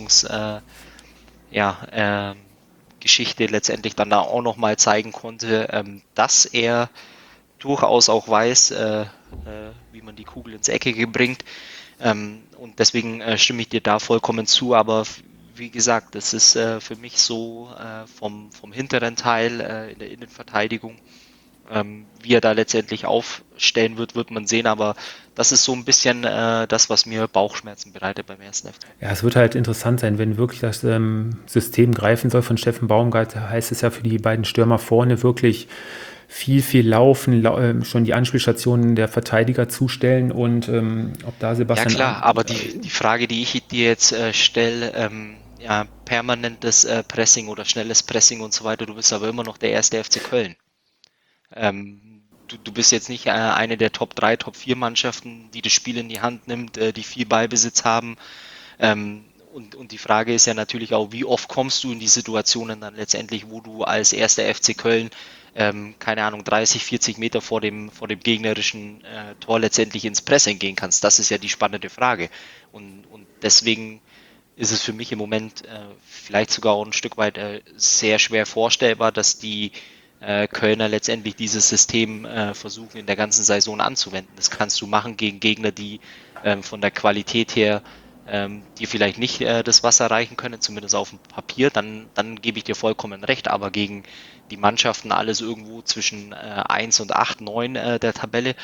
Geschichte letztendlich dann da auch noch mal zeigen konnte, dass er durchaus auch weiß, wie man die Kugel ins Eckige bringt. Und deswegen stimme ich dir da vollkommen zu. Aber wie gesagt, das ist für mich so vom hinteren Teil in der Innenverteidigung. Wie er da letztendlich aufstellen wird man sehen. Aber das ist so ein bisschen das, was mir Bauchschmerzen bereitet beim ersten FC. Ja, es wird halt interessant sein, wenn wirklich das System greifen soll von Steffen Baumgart. Heißt es ja für die beiden Stürmer vorne wirklich viel laufen, schon die Anspielstationen der Verteidiger zustellen und ob da Sebastian... Ja klar, aber die Frage, die ich dir jetzt stelle, ja, permanentes Pressing oder schnelles Pressing und so weiter, du bist aber immer noch der erste FC Köln. Du bist jetzt nicht eine der Top 3, Top 4 Mannschaften, die das Spiel in die Hand nimmt, die viel Ballbesitz haben. Und die Frage ist ja natürlich auch, wie oft kommst du in die Situationen dann letztendlich, wo du als erster FC Köln keine Ahnung, 30, 40 Meter vor dem gegnerischen Tor letztendlich ins Pressing gehen kannst. Das ist ja die spannende Frage. Und deswegen ist es für mich im Moment vielleicht sogar auch ein Stück weit sehr schwer vorstellbar, dass die Kölner letztendlich dieses System versuchen in der ganzen Saison anzuwenden. Das kannst du machen gegen Gegner, die von der Qualität her die vielleicht nicht das Wasser reichen können, zumindest auf dem Papier, dann gebe ich dir vollkommen recht, aber gegen die Mannschaften alles irgendwo zwischen 1 und 8, 9 der Tabelle,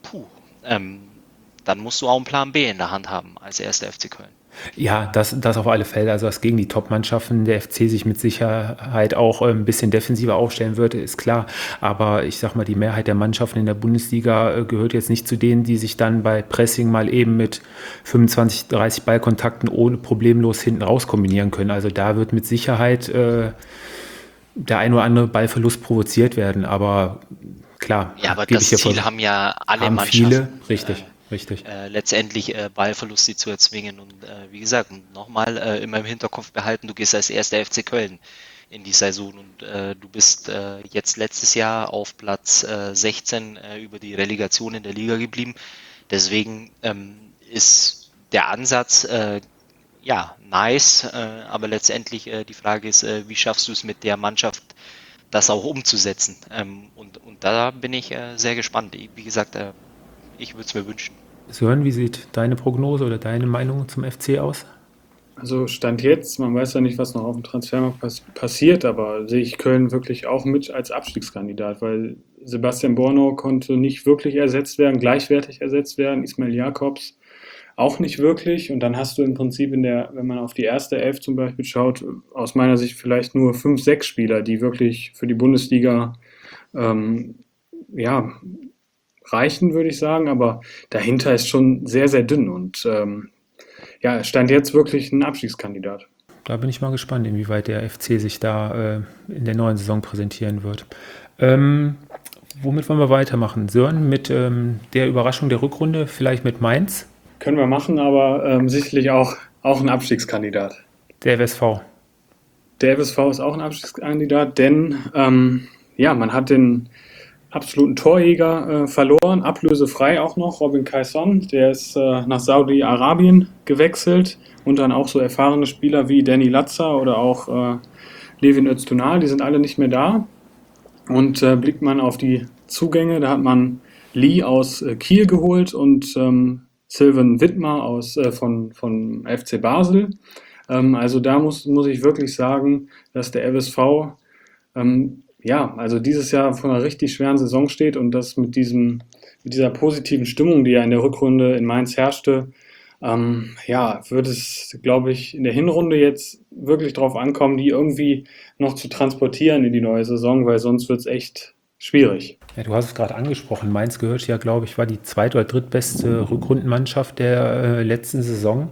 dann musst du auch einen Plan B in der Hand haben als erster FC Köln. Ja, das auf alle Fälle. Also, dass gegen die Top-Mannschaften der FC sich mit Sicherheit auch ein bisschen defensiver aufstellen wird, ist klar. Aber ich sag mal, die Mehrheit der Mannschaften in der Bundesliga gehört jetzt nicht zu denen, die sich dann bei Pressing mal eben mit 25, 30 Ballkontakten ohne problemlos hinten raus kombinieren können. Also da wird mit Sicherheit der ein oder andere Ballverlust provoziert werden. Aber klar, ja, aber das Ziel haben ja alle Mannschaften. Viele, richtig. Letztendlich Ballverluste zu erzwingen und wie gesagt, nochmal immer im Hinterkopf behalten, du gehst als erster FC Köln in die Saison und du bist jetzt letztes Jahr auf Platz 16 über die Relegation in der Liga geblieben. Deswegen ist der Ansatz ja nice, aber letztendlich die Frage ist, wie schaffst du es mit der Mannschaft, das auch umzusetzen? Und da bin ich sehr gespannt. Wie gesagt, ich würde es mir wünschen. Sören, wie sieht deine Prognose oder deine Meinung zum FC aus? Also Stand jetzt, man weiß ja nicht, was noch auf dem Transfermarkt passiert, aber sehe ich Köln wirklich auch mit als Abstiegskandidat, weil Sebastian Bornau konnte nicht wirklich ersetzt werden, gleichwertig ersetzt werden, Ismail Jakobs auch nicht wirklich. Und dann hast du im Prinzip wenn man auf die erste Elf zum Beispiel schaut, aus meiner Sicht vielleicht nur 5, 6 Spieler, die wirklich für die Bundesliga ähm, ja, reichen, würde ich sagen. Aber dahinter ist schon sehr, sehr dünn und ja, stand jetzt wirklich ein Abstiegskandidat. Da bin ich mal gespannt, inwieweit der FC sich da in der neuen Saison präsentieren wird. Womit wollen wir weitermachen? Sören, mit der Überraschung der Rückrunde, vielleicht mit Mainz, Können wir machen, aber sicherlich auch ein Abstiegskandidat. der WSV. Der FSV ist auch ein Abstiegskandidat, denn ja, man hat den absoluten Torjäger verloren, ablösefrei auch noch, Robin Quaison, der ist nach Saudi-Arabien gewechselt und dann auch so erfahrene Spieler wie Danny Latza oder auch Levin Öztunal, die sind alle nicht mehr da. Und blickt man auf die Zugänge, da hat man Lee aus Kiel geholt und Sylvain Wittmer von FC Basel. Also da muss ich wirklich sagen, dass der FSV ja, also dieses Jahr vor einer richtig schweren Saison steht und das mit dieser positiven Stimmung, die ja in der Rückrunde in Mainz herrschte, ja, wird es, glaube ich, in der Hinrunde jetzt wirklich drauf ankommen, die irgendwie noch zu transportieren in die neue Saison, weil sonst wird es echt schwierig. Ja, du hast es gerade angesprochen. Mainz gehört ja, glaube ich, war die zweit- oder drittbeste Rückrundenmannschaft der letzten Saison.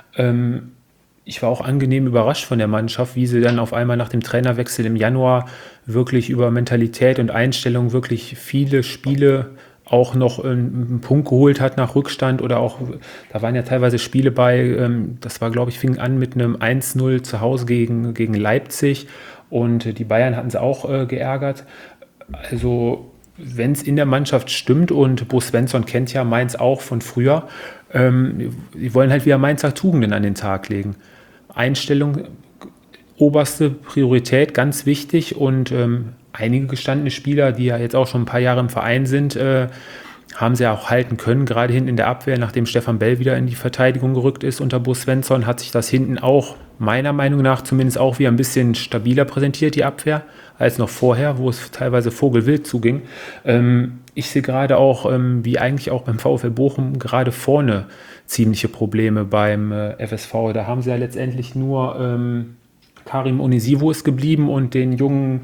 Ich war auch angenehm überrascht von der Mannschaft, wie sie dann auf einmal nach dem Trainerwechsel im Januar wirklich über Mentalität und Einstellung wirklich viele Spiele auch noch einen Punkt geholt hat nach Rückstand oder auch, da waren ja teilweise Spiele bei, das war, glaube ich, fing an mit einem 1-0 zu Hause gegen Leipzig und die Bayern hatten es auch geärgert. Also, wenn es in der Mannschaft stimmt und Bo Svensson kennt ja Mainz auch von früher, die wollen halt wieder Mainzer Tugenden an den Tag legen. Einstellung, oberste Priorität, ganz wichtig und einige gestandene Spieler, die ja jetzt auch schon ein paar Jahre im Verein sind, haben sie ja auch halten können, gerade hinten in der Abwehr, nachdem Stefan Bell wieder in die Verteidigung gerückt ist unter Bo Svensson, hat sich das hinten auch, meiner Meinung nach zumindest auch wieder ein bisschen stabiler präsentiert, die Abwehr, als noch vorher, wo es teilweise vogelwild zuging. Ich sehe gerade auch, wie eigentlich auch beim VfL Bochum, gerade vorne ziemliche Probleme beim FSV. Da haben sie ja letztendlich nur Karim Onisivo ist geblieben und den jungen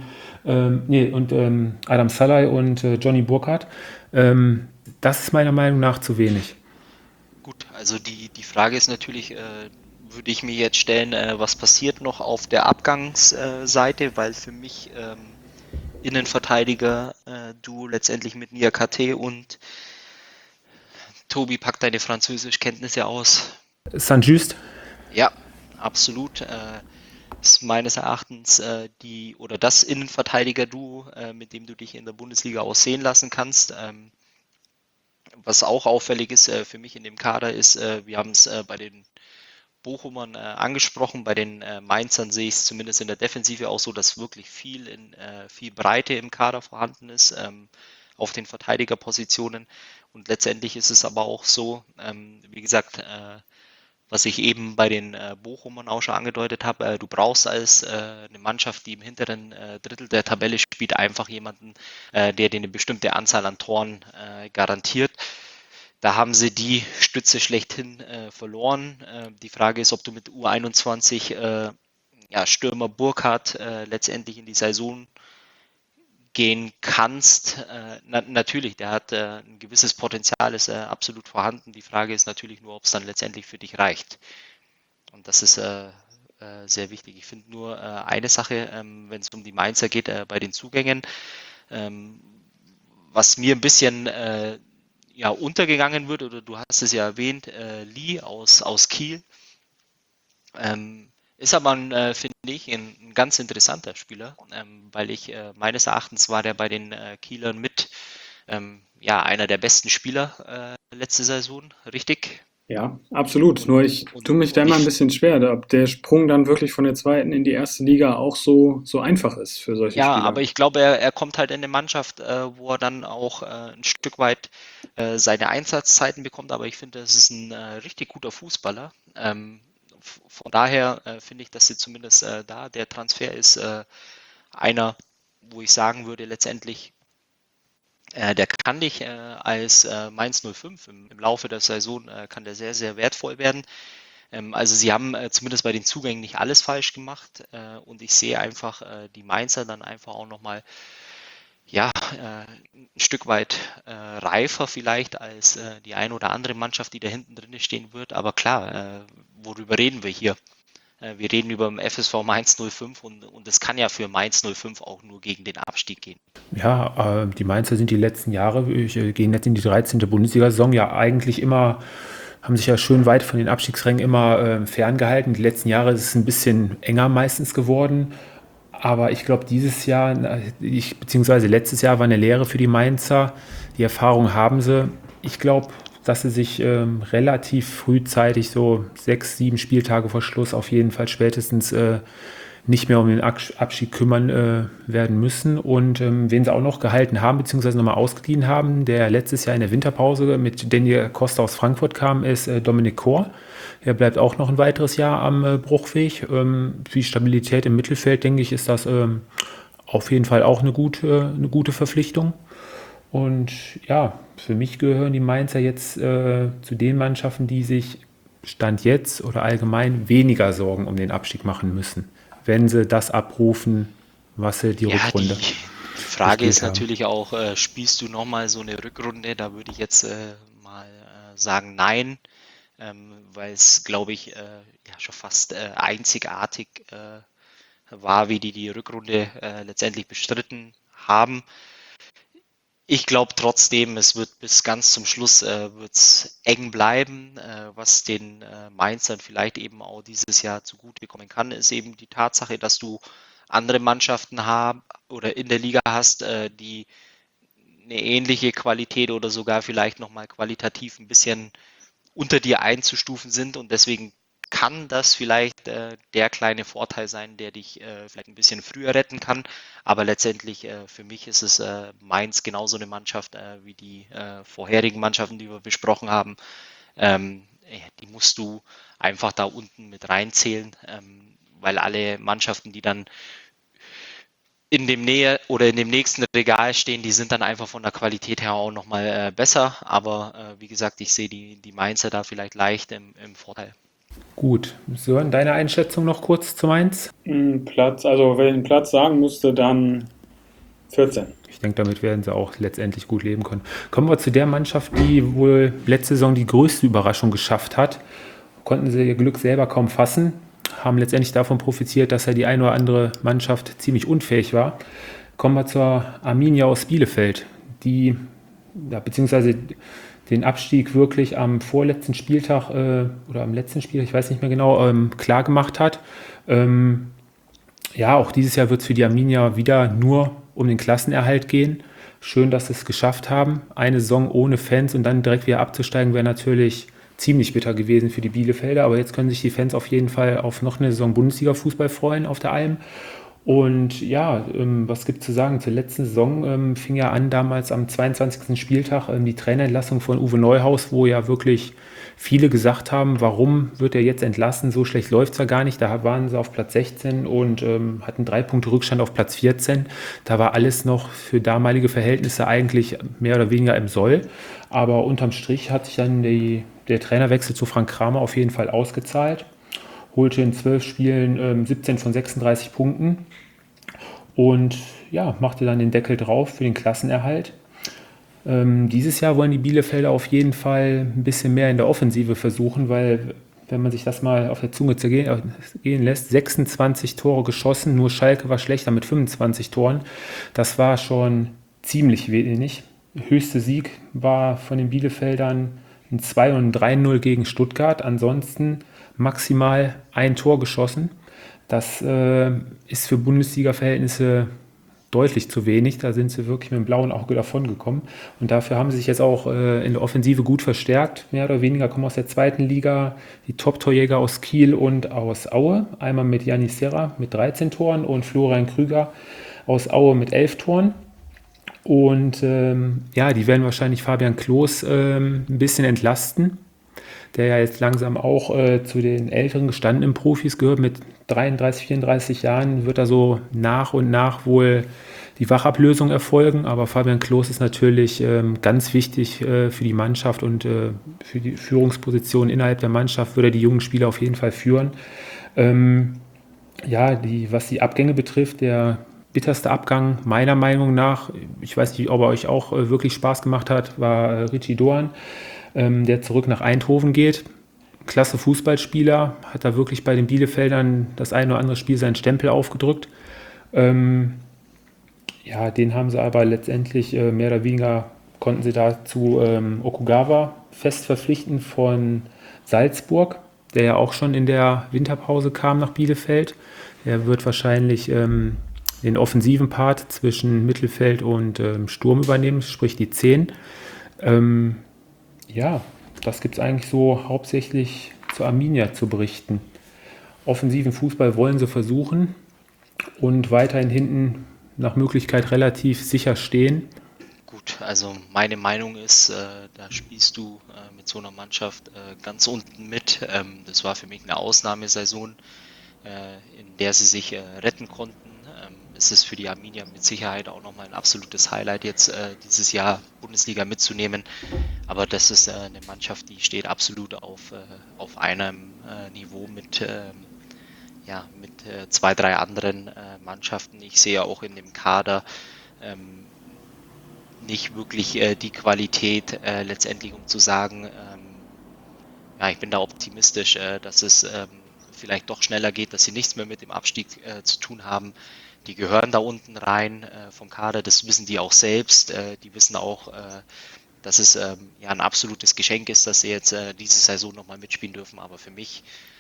Adam Salai und Johnny Burkhardt. Das ist meiner Meinung nach zu wenig. Gut, also die Frage ist natürlich, würde ich mir jetzt stellen, was passiert noch auf der Abgangsseite, weil für mich Innenverteidiger du letztendlich mit Niakate und Tobi, pack deine Französischkenntnisse aus. Saint-Just? Ja, absolut. Ist meines Erachtens das Innenverteidiger-Duo, mit dem du dich in der Bundesliga aussehen lassen kannst. Was auch auffällig ist für mich in dem Kader ist, wir haben es bei den Bochumern angesprochen, bei den Mainzern sehe ich es zumindest in der Defensive auch so, dass wirklich viel Breite im Kader vorhanden ist auf den Verteidigerpositionen und letztendlich ist es aber auch so, wie gesagt, was ich eben bei den Bochumern auch schon angedeutet habe, du brauchst als eine Mannschaft, die im hinteren Drittel der Tabelle spielt, einfach jemanden, der dir eine bestimmte Anzahl an Toren garantiert. Da haben sie die Stütze schlechthin verloren. Die Frage ist, ob du mit U21 Stürmer Burkhardt letztendlich in die Saison gehen kannst. Natürlich, der hat ein gewisses Potenzial, ist absolut vorhanden. Die Frage ist natürlich nur, ob es dann letztendlich für dich reicht. Und das ist sehr wichtig. Ich finde nur eine Sache, wenn es um die Mainzer geht, bei den Zugängen, was mir ein bisschen untergegangen wird, oder du hast es ja erwähnt, Lee aus Kiel, Ist aber, finde ich, ein ganz interessanter Spieler, weil meines Erachtens war der bei den Kielern mit ja, einer der besten Spieler letzte Saison, richtig? Ja, absolut. Nur ich Und, tue mich da und immer ein ich, bisschen schwer, ob der Sprung dann wirklich von der zweiten in die erste Liga auch so einfach ist für solche ja, aber Spieler. ich glaube, er kommt halt in eine Mannschaft, wo er dann auch ein Stück weit seine Einsatzzeiten bekommt, aber ich finde, das ist ein richtig guter Fußballer. Von daher finde ich, dass sie zumindest der Transfer ist einer, wo ich sagen würde, letztendlich, der kann dich als Mainz 05 im Laufe der Saison kann der sehr, sehr wertvoll werden. Also sie haben zumindest bei den Zugängen nicht alles falsch gemacht und ich sehe einfach die Mainzer dann einfach auch nochmal ja, ein Stück weit reifer vielleicht als die eine oder andere Mannschaft, die da hinten drin stehen wird. Aber klar, worüber reden wir hier? Wir reden über den FSV Mainz 05 und es kann ja für Mainz 05 auch nur gegen den Abstieg gehen. Ja, die Mainzer sind die letzten Jahre, gehen jetzt in die 13. Bundesliga-Saison, ja eigentlich immer, haben sich ja schön weit von den Abstiegsrängen immer ferngehalten. Die letzten Jahre ist es ein bisschen enger meistens geworden. Aber ich glaube, dieses Jahr, beziehungsweise letztes Jahr war eine Lehre für die Mainzer. Die Erfahrung haben sie. Ich glaube, dass sie sich relativ frühzeitig, so 6, 7 Spieltage vor Schluss, auf jeden Fall spätestens nicht mehr um den Abschied kümmern werden müssen. Und wen sie auch noch gehalten haben, beziehungsweise nochmal ausgeliehen haben, der letztes Jahr in der Winterpause mit Daniel Costa aus Frankfurt kam, ist Dominik Kor. Er bleibt auch noch ein weiteres Jahr am Bruchweg. Für die Stabilität im Mittelfeld, denke ich, ist das auf jeden Fall auch eine gute Verpflichtung. Und ja, für mich gehören die Mainzer jetzt zu den Mannschaften, die sich Stand jetzt oder allgemein weniger Sorgen um den Abstieg machen müssen, wenn sie das abrufen, was sie die Ja, Rückrunde die Frage ist gespielt haben. natürlich auch, spielst du nochmal so eine Rückrunde? Da würde ich jetzt mal sagen, nein, weil es, glaube ich, ja schon fast einzigartig war, wie die Rückrunde letztendlich bestritten haben. Ich glaube trotzdem, es wird bis ganz zum Schluss wird's eng bleiben. Was den Mainzern vielleicht eben auch dieses Jahr zugutekommen kann, ist eben die Tatsache, dass du andere Mannschaften haben oder in der Liga hast, die eine ähnliche Qualität oder sogar vielleicht nochmal qualitativ ein bisschen unter dir einzustufen sind und deswegen kann das vielleicht der kleine Vorteil sein, der dich vielleicht ein bisschen früher retten kann. Aber letztendlich für mich ist es Mainz genauso eine Mannschaft wie die vorherigen Mannschaften, die wir besprochen haben. Die musst du einfach da unten mit reinzählen, weil alle Mannschaften, die dann in dem Nähe oder in dem nächsten Regal stehen, die sind dann einfach von der Qualität her auch nochmal besser. Aber wie gesagt, ich sehe die Mainzer da vielleicht leicht im Vorteil. Gut, Sören, deine Einschätzung noch kurz zu Mainz? Platz, also wenn ich einen Platz sagen müsste, dann 14. Ich denke, damit werden sie auch letztendlich gut leben können. Kommen wir zu der Mannschaft, die wohl letzte Saison die größte Überraschung geschafft hat. Konnten sie ihr Glück selber kaum fassen, haben letztendlich davon profitiert, dass ja die eine oder andere Mannschaft ziemlich unfähig war. Kommen wir zur Arminia aus Bielefeld, die, ja, beziehungsweise den Abstieg wirklich am vorletzten Spieltag oder am letzten Spieltag, ich weiß nicht mehr genau, klar gemacht hat. Ja, auch dieses Jahr wird es für die Arminia wieder nur um den Klassenerhalt gehen. Schön, dass sie es geschafft haben. Eine Saison ohne Fans und dann direkt wieder abzusteigen, wäre natürlich ziemlich bitter gewesen für die Bielefelder. Aber jetzt können sich die Fans auf jeden Fall auf noch eine Saison Bundesliga-Fußball freuen auf der Alm. Und ja, was gibt es zu sagen? Zur letzten Saison fing ja an, damals am 22. Spieltag, die Trainerentlassung von Uwe Neuhaus, wo ja wirklich viele gesagt haben, warum wird er jetzt entlassen? So schlecht läuft es ja gar nicht. Da waren sie auf Platz 16 und hatten 3 Punkte Rückstand auf Platz 14. Da war alles noch für damalige Verhältnisse eigentlich mehr oder weniger im Soll. Aber unterm Strich hat sich dann der Trainerwechsel zu Frank Kramer auf jeden Fall ausgezahlt. Holte in 12 Spielen 17 von 36 Punkten und ja, machte dann den Deckel drauf für den Klassenerhalt. Dieses Jahr wollen die Bielefelder auf jeden Fall ein bisschen mehr in der Offensive versuchen, weil, wenn man sich das mal auf der Zunge zergehen lässt, 26 Tore geschossen, nur Schalke war schlechter mit 25 Toren. Das war schon ziemlich wenig. Der höchste Sieg war von den Bielefeldern ein 2 und 3-0 gegen Stuttgart. Ansonsten maximal ein Tor geschossen. Das ist für Bundesliga-Verhältnisse deutlich zu wenig. Da sind sie wirklich mit dem blauen Auge davon gekommen. Und dafür haben sie sich jetzt auch in der Offensive gut verstärkt. Mehr oder weniger kommen aus der zweiten Liga die Top-Torjäger aus Kiel und aus Aue. Einmal mit Janis Serra mit 13 Toren und Florian Krüger aus Aue mit 11 Toren. Und ja, die werden wahrscheinlich Fabian Klos ein bisschen entlasten, der ja jetzt langsam auch zu den älteren gestandenen Profis gehört. Mit 33, 34 Jahren wird da so nach und nach wohl die Wachablösung erfolgen. Aber Fabian Klos ist natürlich ganz wichtig für die Mannschaft und für die Führungsposition innerhalb der Mannschaft würde er die jungen Spieler auf jeden Fall führen. Ja, was die Abgänge betrifft, der bitterste Abgang meiner Meinung nach, ich weiß nicht, ob er euch auch wirklich Spaß gemacht hat, war Richie Doan, der zurück nach Eindhoven geht. Klasse Fußballspieler, hat da wirklich bei den Bielefeldern das ein oder andere Spiel seinen Stempel aufgedrückt. Ja, den haben sie aber letztendlich mehr oder weniger, konnten sie dazu Okugawa fest verpflichten von Salzburg, der ja auch schon in der Winterpause kam nach Bielefeld. Der wird wahrscheinlich den offensiven Part zwischen Mittelfeld und Sturm übernehmen, sprich die 10. Ja, das gibt es eigentlich so hauptsächlich zu Arminia zu berichten. Offensiven Fußball wollen sie versuchen und weiterhin hinten nach Möglichkeit relativ sicher stehen. Gut, also meine Meinung ist, da spielst du mit so einer Mannschaft ganz unten mit. Das war für mich eine Ausnahmesaison, in der sie sich retten konnten. Es ist für die Arminia mit Sicherheit auch nochmal ein absolutes Highlight, jetzt dieses Jahr Bundesliga mitzunehmen. Aber das ist eine Mannschaft, die steht absolut auf einem Niveau mit zwei, drei anderen Mannschaften. Ich sehe auch in dem Kader nicht wirklich die Qualität letztendlich, um zu sagen, ja, ich bin da optimistisch, dass es vielleicht doch schneller geht, dass sie nichts mehr mit dem Abstieg zu tun haben. Die gehören da unten rein vom Kader, das wissen die auch selbst. Die wissen auch, dass es ja ein absolutes Geschenk ist, dass sie jetzt diese Saison nochmal mitspielen dürfen. Aber für mich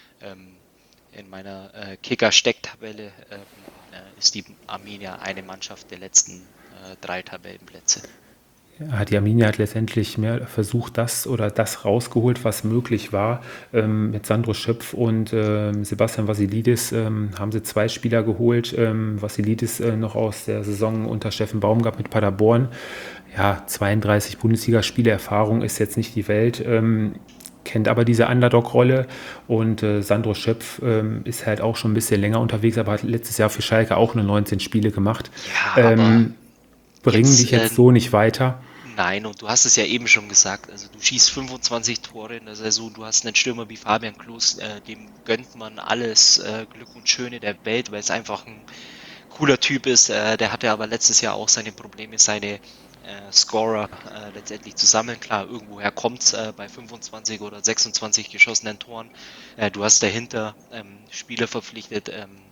in meiner Kicker-Stecktabelle ist die Arminia eine Mannschaft der letzten 3 Tabellenplätze. Ja, die Arminia hat letztendlich mehr versucht, das rausgeholt, was möglich war. Mit Sandro Schöpf und Sebastian Vasilidis haben sie 2 Spieler geholt. Vasilidis noch aus der Saison unter Steffen Baumgart mit Paderborn. Ja, 32 Bundesligaspiele Erfahrung ist jetzt nicht die Welt. Kennt aber diese Underdog-Rolle und Sandro Schöpf ist halt auch schon ein bisschen länger unterwegs, aber hat letztes Jahr für Schalke auch nur 19 Spiele gemacht. Ja, aber bringen dich jetzt so nicht weiter. Nein, und du hast es ja eben schon gesagt, also du schießt 25 Tore in der Saison, du hast einen Stürmer wie Fabian Klos, dem gönnt man alles Glück und Schöne der Welt, weil es einfach ein cooler Typ ist. Der hatte aber letztes Jahr auch seine Probleme, seine Scorer letztendlich zu sammeln. Klar, irgendwoher kommt es bei 25 oder 26 geschossenen Toren. Du hast dahinter Spieler verpflichtet,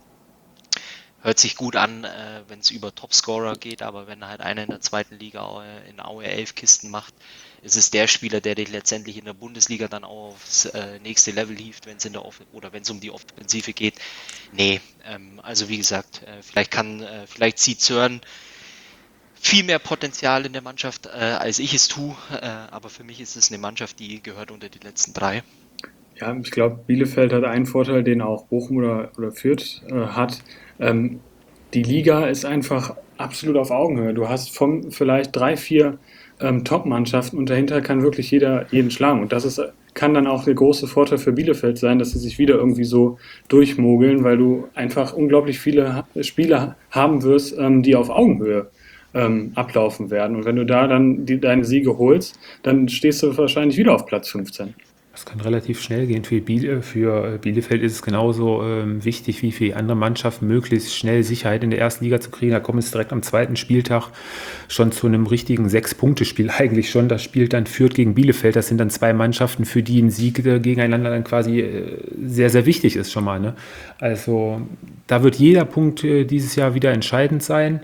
hört sich gut an, wenn es über Topscorer geht, aber wenn halt einer in der zweiten Liga in Aue 11 Kisten macht, ist es der Spieler, der dich letztendlich in der Bundesliga dann auch aufs nächste Level hieft, wenn es um die Offensive geht. Nee, also wie gesagt, vielleicht sieht Sören viel mehr Potenzial in der Mannschaft, als ich es tue, aber für mich ist es eine Mannschaft, die gehört unter die letzten 3. Ja, ich glaube, Bielefeld hat einen Vorteil, den auch Bochum oder Fürth hat. Die Liga ist einfach absolut auf Augenhöhe. Du hast vielleicht 3, 4 Top-Mannschaften und dahinter kann wirklich jeder jeden schlagen. Und kann dann auch der große Vorteil für Bielefeld sein, dass sie sich wieder irgendwie so durchmogeln, weil du einfach unglaublich viele Spiele haben wirst, die auf Augenhöhe ablaufen werden. Und wenn du da dann deine Siege holst, dann stehst du wahrscheinlich wieder auf Platz 15. Das kann relativ schnell gehen. Für Bielefeld ist es genauso wichtig wie für die andere Mannschaft, möglichst schnell Sicherheit in der ersten Liga zu kriegen. Da kommt es direkt am zweiten Spieltag schon zu einem richtigen 6-Punkte-Spiel eigentlich schon. Das spielt dann Fürth gegen Bielefeld. Das sind dann 2 Mannschaften, für die ein Sieg gegeneinander dann quasi sehr, sehr wichtig ist schon mal. Ne? Also da wird jeder Punkt dieses Jahr wieder entscheidend sein.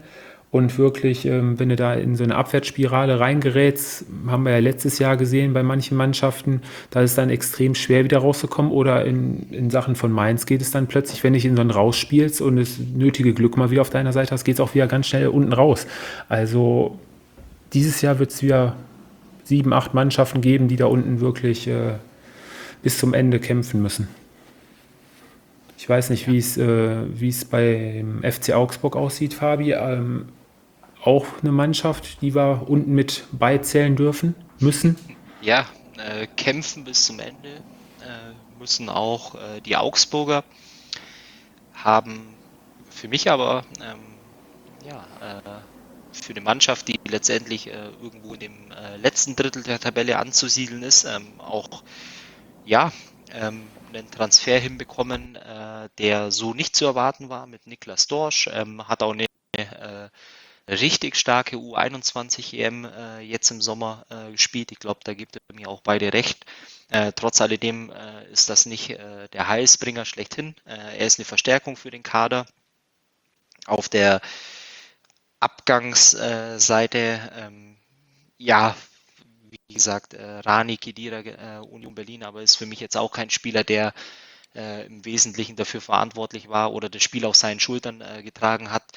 Und wirklich, wenn du da in so eine Abwärtsspirale reingerätst, haben wir ja letztes Jahr gesehen bei manchen Mannschaften, da ist es dann extrem schwer wieder rauszukommen. Oder in Sachen von Mainz geht es dann plötzlich, wenn ich in so einen rausspielst und das nötige Glück mal wieder auf deiner Seite hast, geht es auch wieder ganz schnell unten raus. Also dieses Jahr wird es wieder 7, 8 Mannschaften geben, die da unten wirklich bis zum Ende kämpfen müssen. Ich weiß nicht, wie es beim FC Augsburg aussieht, Fabi. Auch eine Mannschaft, die wir unten mit beizählen dürfen, müssen. Ja, kämpfen bis zum Ende müssen auch die Augsburger, haben für mich aber für eine Mannschaft, die letztendlich irgendwo in dem letzten Drittel der Tabelle anzusiedeln ist, auch einen Transfer hinbekommen, der so nicht zu erwarten war mit Niklas Dorsch, hat auch eine richtig starke U21 EM jetzt im Sommer gespielt. Ich glaube, da gibt er mir auch beide recht. Trotz alledem ist das nicht der Heilsbringer schlechthin. Er ist eine Verstärkung für den Kader. Auf der Abgangsseite, wie gesagt, Rani Khedira, Union Berlin, aber ist für mich jetzt auch kein Spieler, der im Wesentlichen dafür verantwortlich war oder das Spiel auf seinen Schultern getragen hat.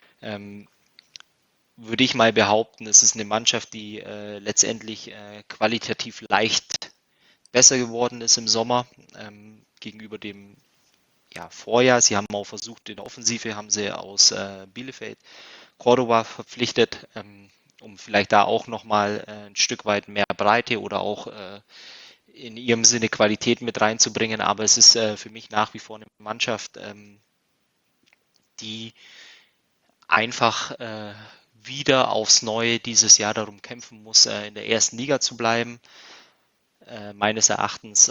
Würde ich mal behaupten, es ist eine Mannschaft, die letztendlich qualitativ leicht besser geworden ist im Sommer gegenüber dem Vorjahr. Sie haben auch versucht, in der Offensive haben sie aus Bielefeld Cordoba verpflichtet, um vielleicht da auch nochmal ein Stück weit mehr Breite oder auch in ihrem Sinne Qualität mit reinzubringen. Aber es ist für mich nach wie vor eine Mannschaft, die einfach wieder aufs Neue dieses Jahr darum kämpfen muss, in der ersten Liga zu bleiben. Meines Erachtens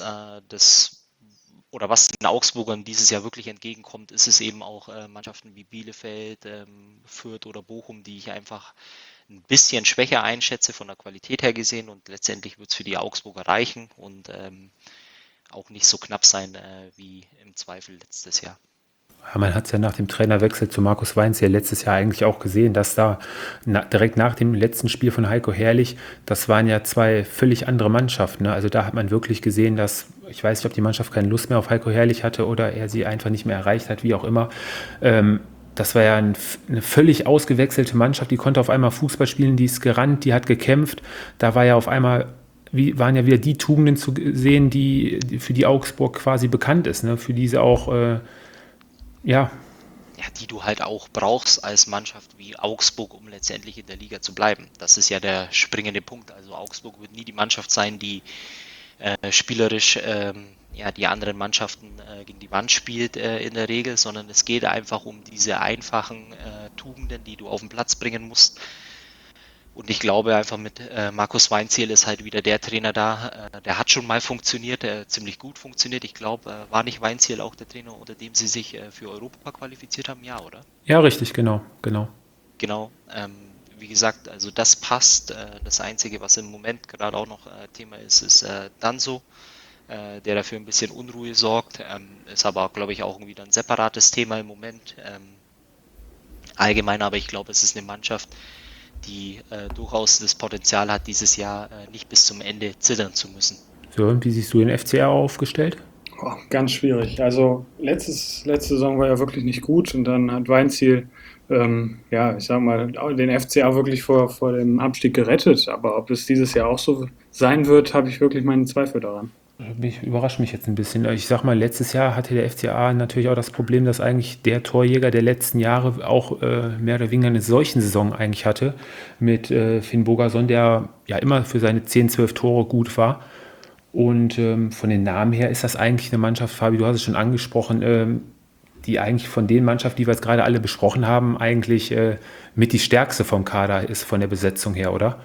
was den Augsburgern dieses Jahr wirklich entgegenkommt, ist es eben auch Mannschaften wie Bielefeld, Fürth oder Bochum, die ich einfach ein bisschen schwächer einschätze von der Qualität her gesehen, und letztendlich wird es für die Augsburger reichen und auch nicht so knapp sein wie im Zweifel letztes Jahr. Ja, man hat es ja nach dem Trainerwechsel zu Markus Weinzierl letztes Jahr eigentlich auch gesehen, dass da direkt nach dem letzten Spiel von Heiko Herrlich, das waren ja 2 völlig andere Mannschaften. Ne? Also da hat man wirklich gesehen, dass, ich weiß nicht, ob die Mannschaft keine Lust mehr auf Heiko Herrlich hatte oder er sie einfach nicht mehr erreicht hat, wie auch immer. Das war ja eine völlig ausgewechselte Mannschaft, die konnte auf einmal Fußball spielen, die ist gerannt, die hat gekämpft. Da war ja auf einmal waren ja wieder die Tugenden zu sehen, die für die Augsburg quasi bekannt ist, ne? Für diese auch die du halt auch brauchst als Mannschaft wie Augsburg, um letztendlich in der Liga zu bleiben. Das ist ja der springende Punkt. Also Augsburg wird nie die Mannschaft sein, die spielerisch die anderen Mannschaften gegen die Wand spielt in der Regel, sondern es geht einfach um diese einfachen Tugenden, die du auf den Platz bringen musst. Und ich glaube einfach mit Markus Weinzierl ist halt wieder der Trainer da, der hat schon mal funktioniert, ziemlich gut funktioniert. Ich glaube, war nicht Weinzierl auch der Trainer, unter dem sie sich für Europa qualifiziert haben? Ja, oder? Ja, richtig, genau. Genau. Wie gesagt, also das passt. Das Einzige, was im Moment gerade auch noch Thema ist Danso, der dafür ein bisschen Unruhe sorgt. Ist aber, glaube ich, auch wieder ein separates Thema im Moment. Allgemein, aber ich glaube, es ist eine Mannschaft, die durchaus das Potenzial hat, dieses Jahr nicht bis zum Ende zittern zu müssen. So, und wie siehst du den FCR aufgestellt? Ganz schwierig. Also letzte Saison war ja wirklich nicht gut und dann hat Weinzierl, ich sag mal, den FCA wirklich vor dem Abstieg gerettet. Aber ob es dieses Jahr auch so sein wird, habe ich wirklich meine Zweifel daran. Überrascht mich jetzt ein bisschen. Ich sag mal, letztes Jahr hatte der FCA natürlich auch das Problem, dass eigentlich der Torjäger der letzten Jahre auch mehr oder weniger eine solchen Saison eigentlich hatte, mit Finn Bogason, der ja immer für seine 10, 12 Tore gut war. Und von den Namen her ist das eigentlich eine Mannschaft, Fabi, du hast es schon angesprochen, die eigentlich von den Mannschaften, die wir jetzt gerade alle besprochen haben, eigentlich mit die stärkste vom Kader ist, von der Besetzung her, oder?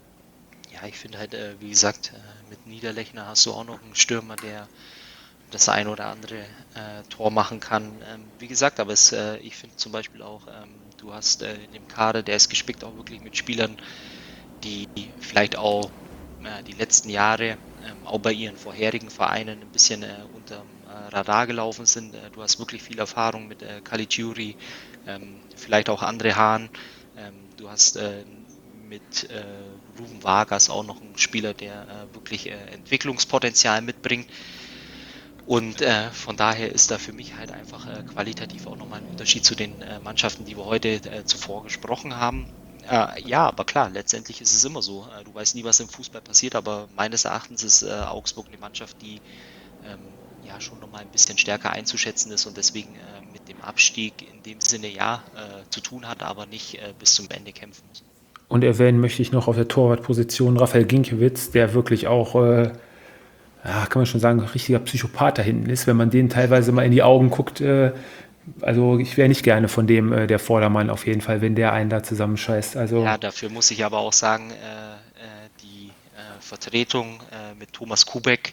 Ja, ich finde halt, wie gesagt, mit Niederlechner hast du auch noch einen Stürmer, der das ein oder andere Tor machen kann. Wie gesagt, aber ich finde zum Beispiel auch, du hast in dem Kader, der ist gespickt auch wirklich mit Spielern, die vielleicht auch die letzten Jahre auch bei ihren vorherigen Vereinen ein bisschen unterm Radar gelaufen sind. Du hast wirklich viel Erfahrung mit Caligiuri, vielleicht auch André Hahn, Du hast mit Ruben Vargas auch noch einen Spieler, der wirklich Entwicklungspotenzial mitbringt. Und von daher ist da für mich halt einfach qualitativ auch nochmal ein Unterschied zu den Mannschaften, die wir heute zuvor gesprochen haben. Ja, aber klar, letztendlich ist es immer so. Du weißt nie, was im Fußball passiert, aber meines Erachtens ist Augsburg eine Mannschaft, die ja schon nochmal ein bisschen stärker einzuschätzen ist und deswegen mit dem Abstieg in dem Sinne zu tun hat, aber nicht bis zum Ende kämpfen muss. Und erwähnen möchte ich noch auf der Torwartposition Rafael Ginkiewicz, der wirklich auch, kann man schon sagen, ein richtiger Psychopath da hinten ist, wenn man denen teilweise mal in die Augen guckt. Also ich wäre nicht gerne von dem der Vordermann auf jeden Fall, wenn der einen da zusammenscheißt. Also Ja, dafür muss ich aber auch sagen, die Vertretung mit Thomas Kubek,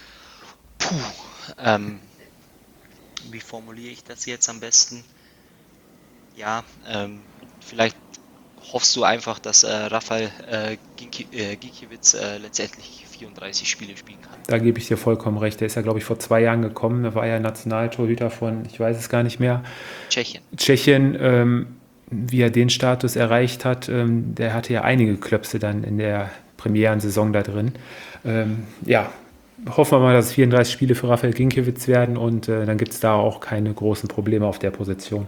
wie formuliere ich das jetzt am besten? Ja, vielleicht hoffst du einfach, dass Rafael Gikiewicz letztendlich 34 Spiele spielen kann. da gebe ich dir vollkommen recht. Der ist ja, glaube ich, vor 2 Jahren gekommen. Da war ja Nationaltorhüter von, ich weiß es gar nicht mehr, Tschechien. Wie er den Status erreicht hat, der hatte ja einige Klöpse dann in der Premierensaison da drin. Ja, hoffen wir mal, dass es 34 Spiele für Rafael Ginkiewicz werden und dann gibt es da auch keine großen Probleme auf der Position.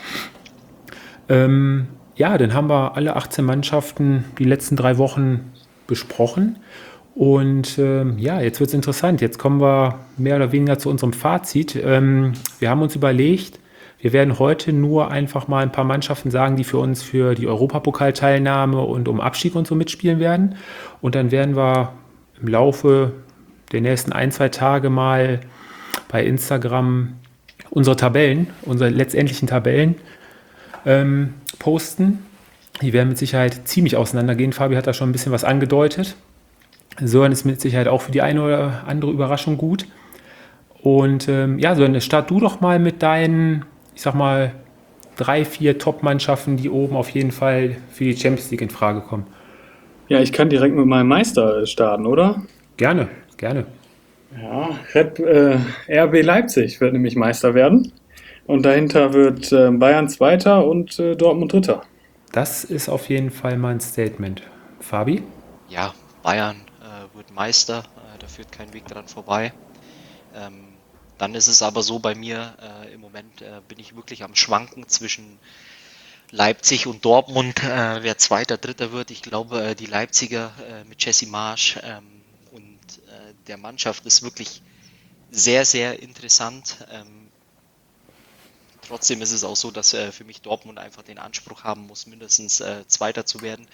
Ja, dann haben wir alle 18 Mannschaften die letzten 3 Wochen besprochen. Und ja, jetzt wird es interessant. Jetzt kommen wir mehr oder weniger zu unserem Fazit. Wir haben uns überlegt, wir werden heute nur einfach mal ein paar Mannschaften sagen, die für uns für die Europapokalteilnahme und um Abstieg und so mitspielen werden. Und dann werden wir im Laufe der nächsten 1-2 Tage mal bei Instagram unsere letztendlichen Tabellen posten. Die werden mit Sicherheit ziemlich auseinandergehen. Fabi hat da schon ein bisschen was angedeutet. Sören ist mit Sicherheit auch für die eine oder andere Überraschung gut. Und ja, Sören, start du doch mal mit deinen, ich sag mal, 3, 4 Top-Mannschaften, die oben auf jeden Fall für die Champions League in Frage kommen. Ja, ich kann direkt mit meinem Meister starten, oder? Gerne, gerne. Ja, RB Leipzig wird nämlich Meister werden. Und dahinter wird Bayern Zweiter und Dortmund Dritter. Das ist auf jeden Fall mal ein Statement. Fabi? Ja, Bayern wird Meister, da führt kein Weg dran vorbei. Dann ist es aber so bei mir, im Moment bin ich wirklich am Schwanken zwischen Leipzig und Dortmund, wer Zweiter, Dritter wird. Ich glaube, die Leipziger mit Jesse Marsch und der Mannschaft ist wirklich sehr, sehr interessant. Trotzdem ist es auch so, dass für mich Dortmund einfach den Anspruch haben muss, mindestens Zweiter zu werden.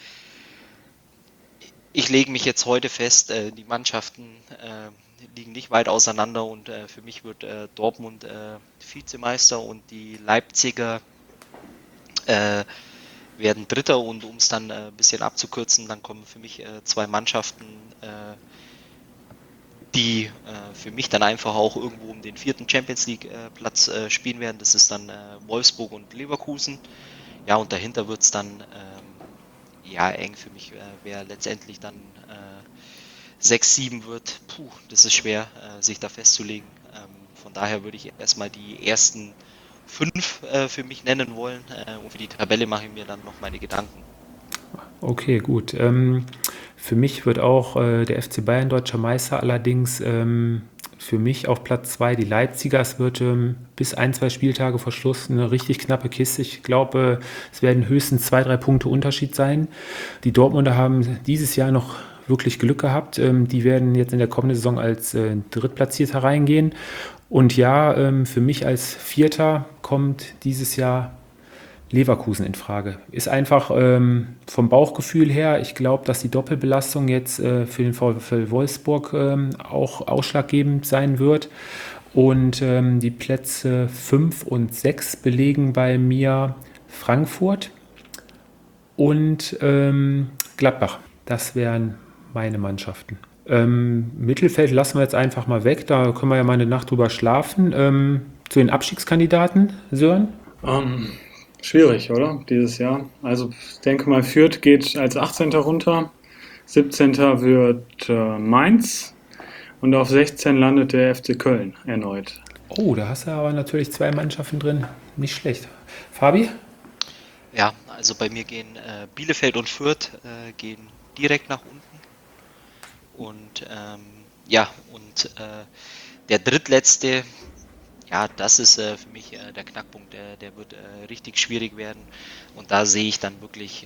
Ich lege mich jetzt heute fest, die Mannschaften liegen nicht weit auseinander und für mich wird Dortmund Vizemeister und die Leipziger werden Dritter und um es dann ein bisschen abzukürzen, dann kommen für mich 2 Mannschaften, die für mich dann einfach auch irgendwo um den 4. Champions League Platz spielen werden. Das ist dann Wolfsburg und Leverkusen. Ja, und dahinter wird es dann eng für mich, wer letztendlich dann 6, 7 wird. Das ist schwer, sich da festzulegen. Von daher würde ich erstmal die ersten 5 für mich nennen wollen und für die Tabelle mache ich mir dann noch meine Gedanken. Okay, gut. Für mich wird auch der FC Bayern deutscher Meister, allerdings für mich auf Platz 2 die Leipziger. Es wird bis 1-2 Spieltage vor Schluss eine richtig knappe Kiste. Ich glaube, es werden höchstens 2-3 Punkte Unterschied sein. Die Dortmunder haben dieses Jahr noch wirklich Glück gehabt. Die werden jetzt in der kommenden Saison als Drittplatzierter reingehen. Und ja, für mich als Vierter kommt dieses Jahr Leverkusen in Frage. Ist einfach vom Bauchgefühl her, ich glaube, dass die Doppelbelastung jetzt für den VfL Wolfsburg auch ausschlaggebend sein wird. Und die Plätze 5 und 6 belegen bei mir Frankfurt und Gladbach. Das wären meine Mannschaften. Mittelfeld lassen wir jetzt einfach mal weg, da können wir ja mal eine Nacht drüber schlafen. Zu den Abstiegskandidaten, Sören? Schwierig, oder? Dieses Jahr. Also ich denke mal, Fürth geht als 18. runter, 17. wird Mainz und auf 16 landet der FC Köln erneut. Oh, da hast du aber natürlich 2 Mannschaften drin. Nicht schlecht. Fabi? Ja, Also bei mir gehen Bielefeld und Fürth gehen direkt nach unten. Und der drittletzte, ja, das ist für mich der Knackpunkt, der wird richtig schwierig werden. Und da sehe ich dann wirklich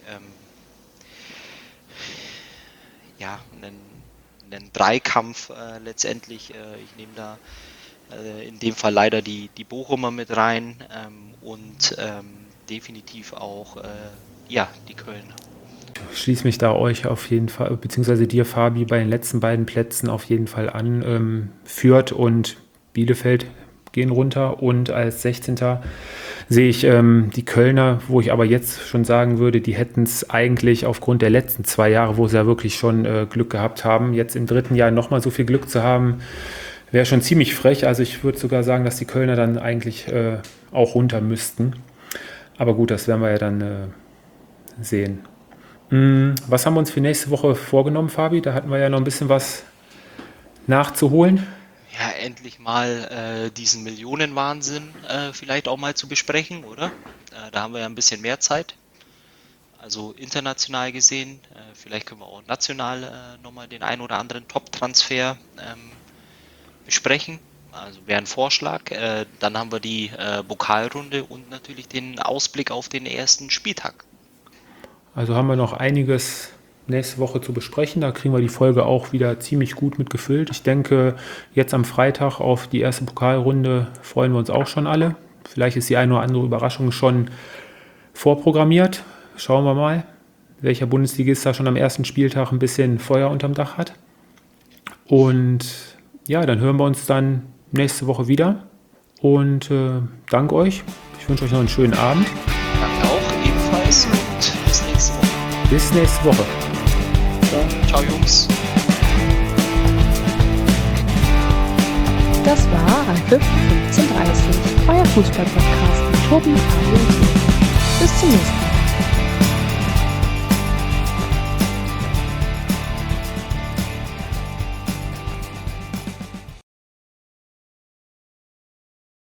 einen Dreikampf letztendlich. Ich nehme da in dem Fall leider die Bochumer mit rein und definitiv auch die Kölner. Ich schließe mich da euch auf jeden Fall, beziehungsweise dir, Fabi, bei den letzten beiden Plätzen auf jeden Fall an. Fürth und Bielefeld gehen runter und als 16. sehe ich die Kölner, wo ich aber jetzt schon sagen würde, die hätten es eigentlich aufgrund der letzten 2 Jahre, wo sie ja wirklich schon Glück gehabt haben, jetzt im 3. Jahr nochmal so viel Glück zu haben, wäre schon ziemlich frech. Also ich würde sogar sagen, dass die Kölner dann eigentlich auch runter müssten. Aber gut, das werden wir ja dann sehen. Was haben wir uns für nächste Woche vorgenommen, Fabi? Da hatten wir ja noch ein bisschen was nachzuholen. Ja, endlich mal diesen Millionenwahnsinn vielleicht auch mal zu besprechen, oder? Da haben wir ja ein bisschen mehr Zeit. Also international gesehen, vielleicht können wir auch national nochmal den ein oder anderen Top-Transfer besprechen. Also wäre ein Vorschlag. Dann haben wir die Pokalrunde und natürlich den Ausblick auf den ersten Spieltag. Also haben wir noch einiges nächste Woche zu besprechen. Da kriegen wir die Folge auch wieder ziemlich gut mitgefüllt. Ich denke, jetzt am Freitag auf die erste Pokalrunde freuen wir uns auch schon alle. Vielleicht ist die eine oder andere Überraschung schon vorprogrammiert. Schauen wir mal, welcher Bundesligist da schon am ersten Spieltag ein bisschen Feuer unterm Dach hat. Und ja, dann hören wir uns dann nächste Woche wieder. Und danke euch. Ich wünsche euch noch einen schönen Abend. Danke auch ebenfalls und bis nächste Woche. Bis nächste Woche. Ciao Jungs. Das war Anpfiff 15:30, euer Fußball-Podcast mit Tobi, Fabi und Jürgen. Bis zum nächsten Mal.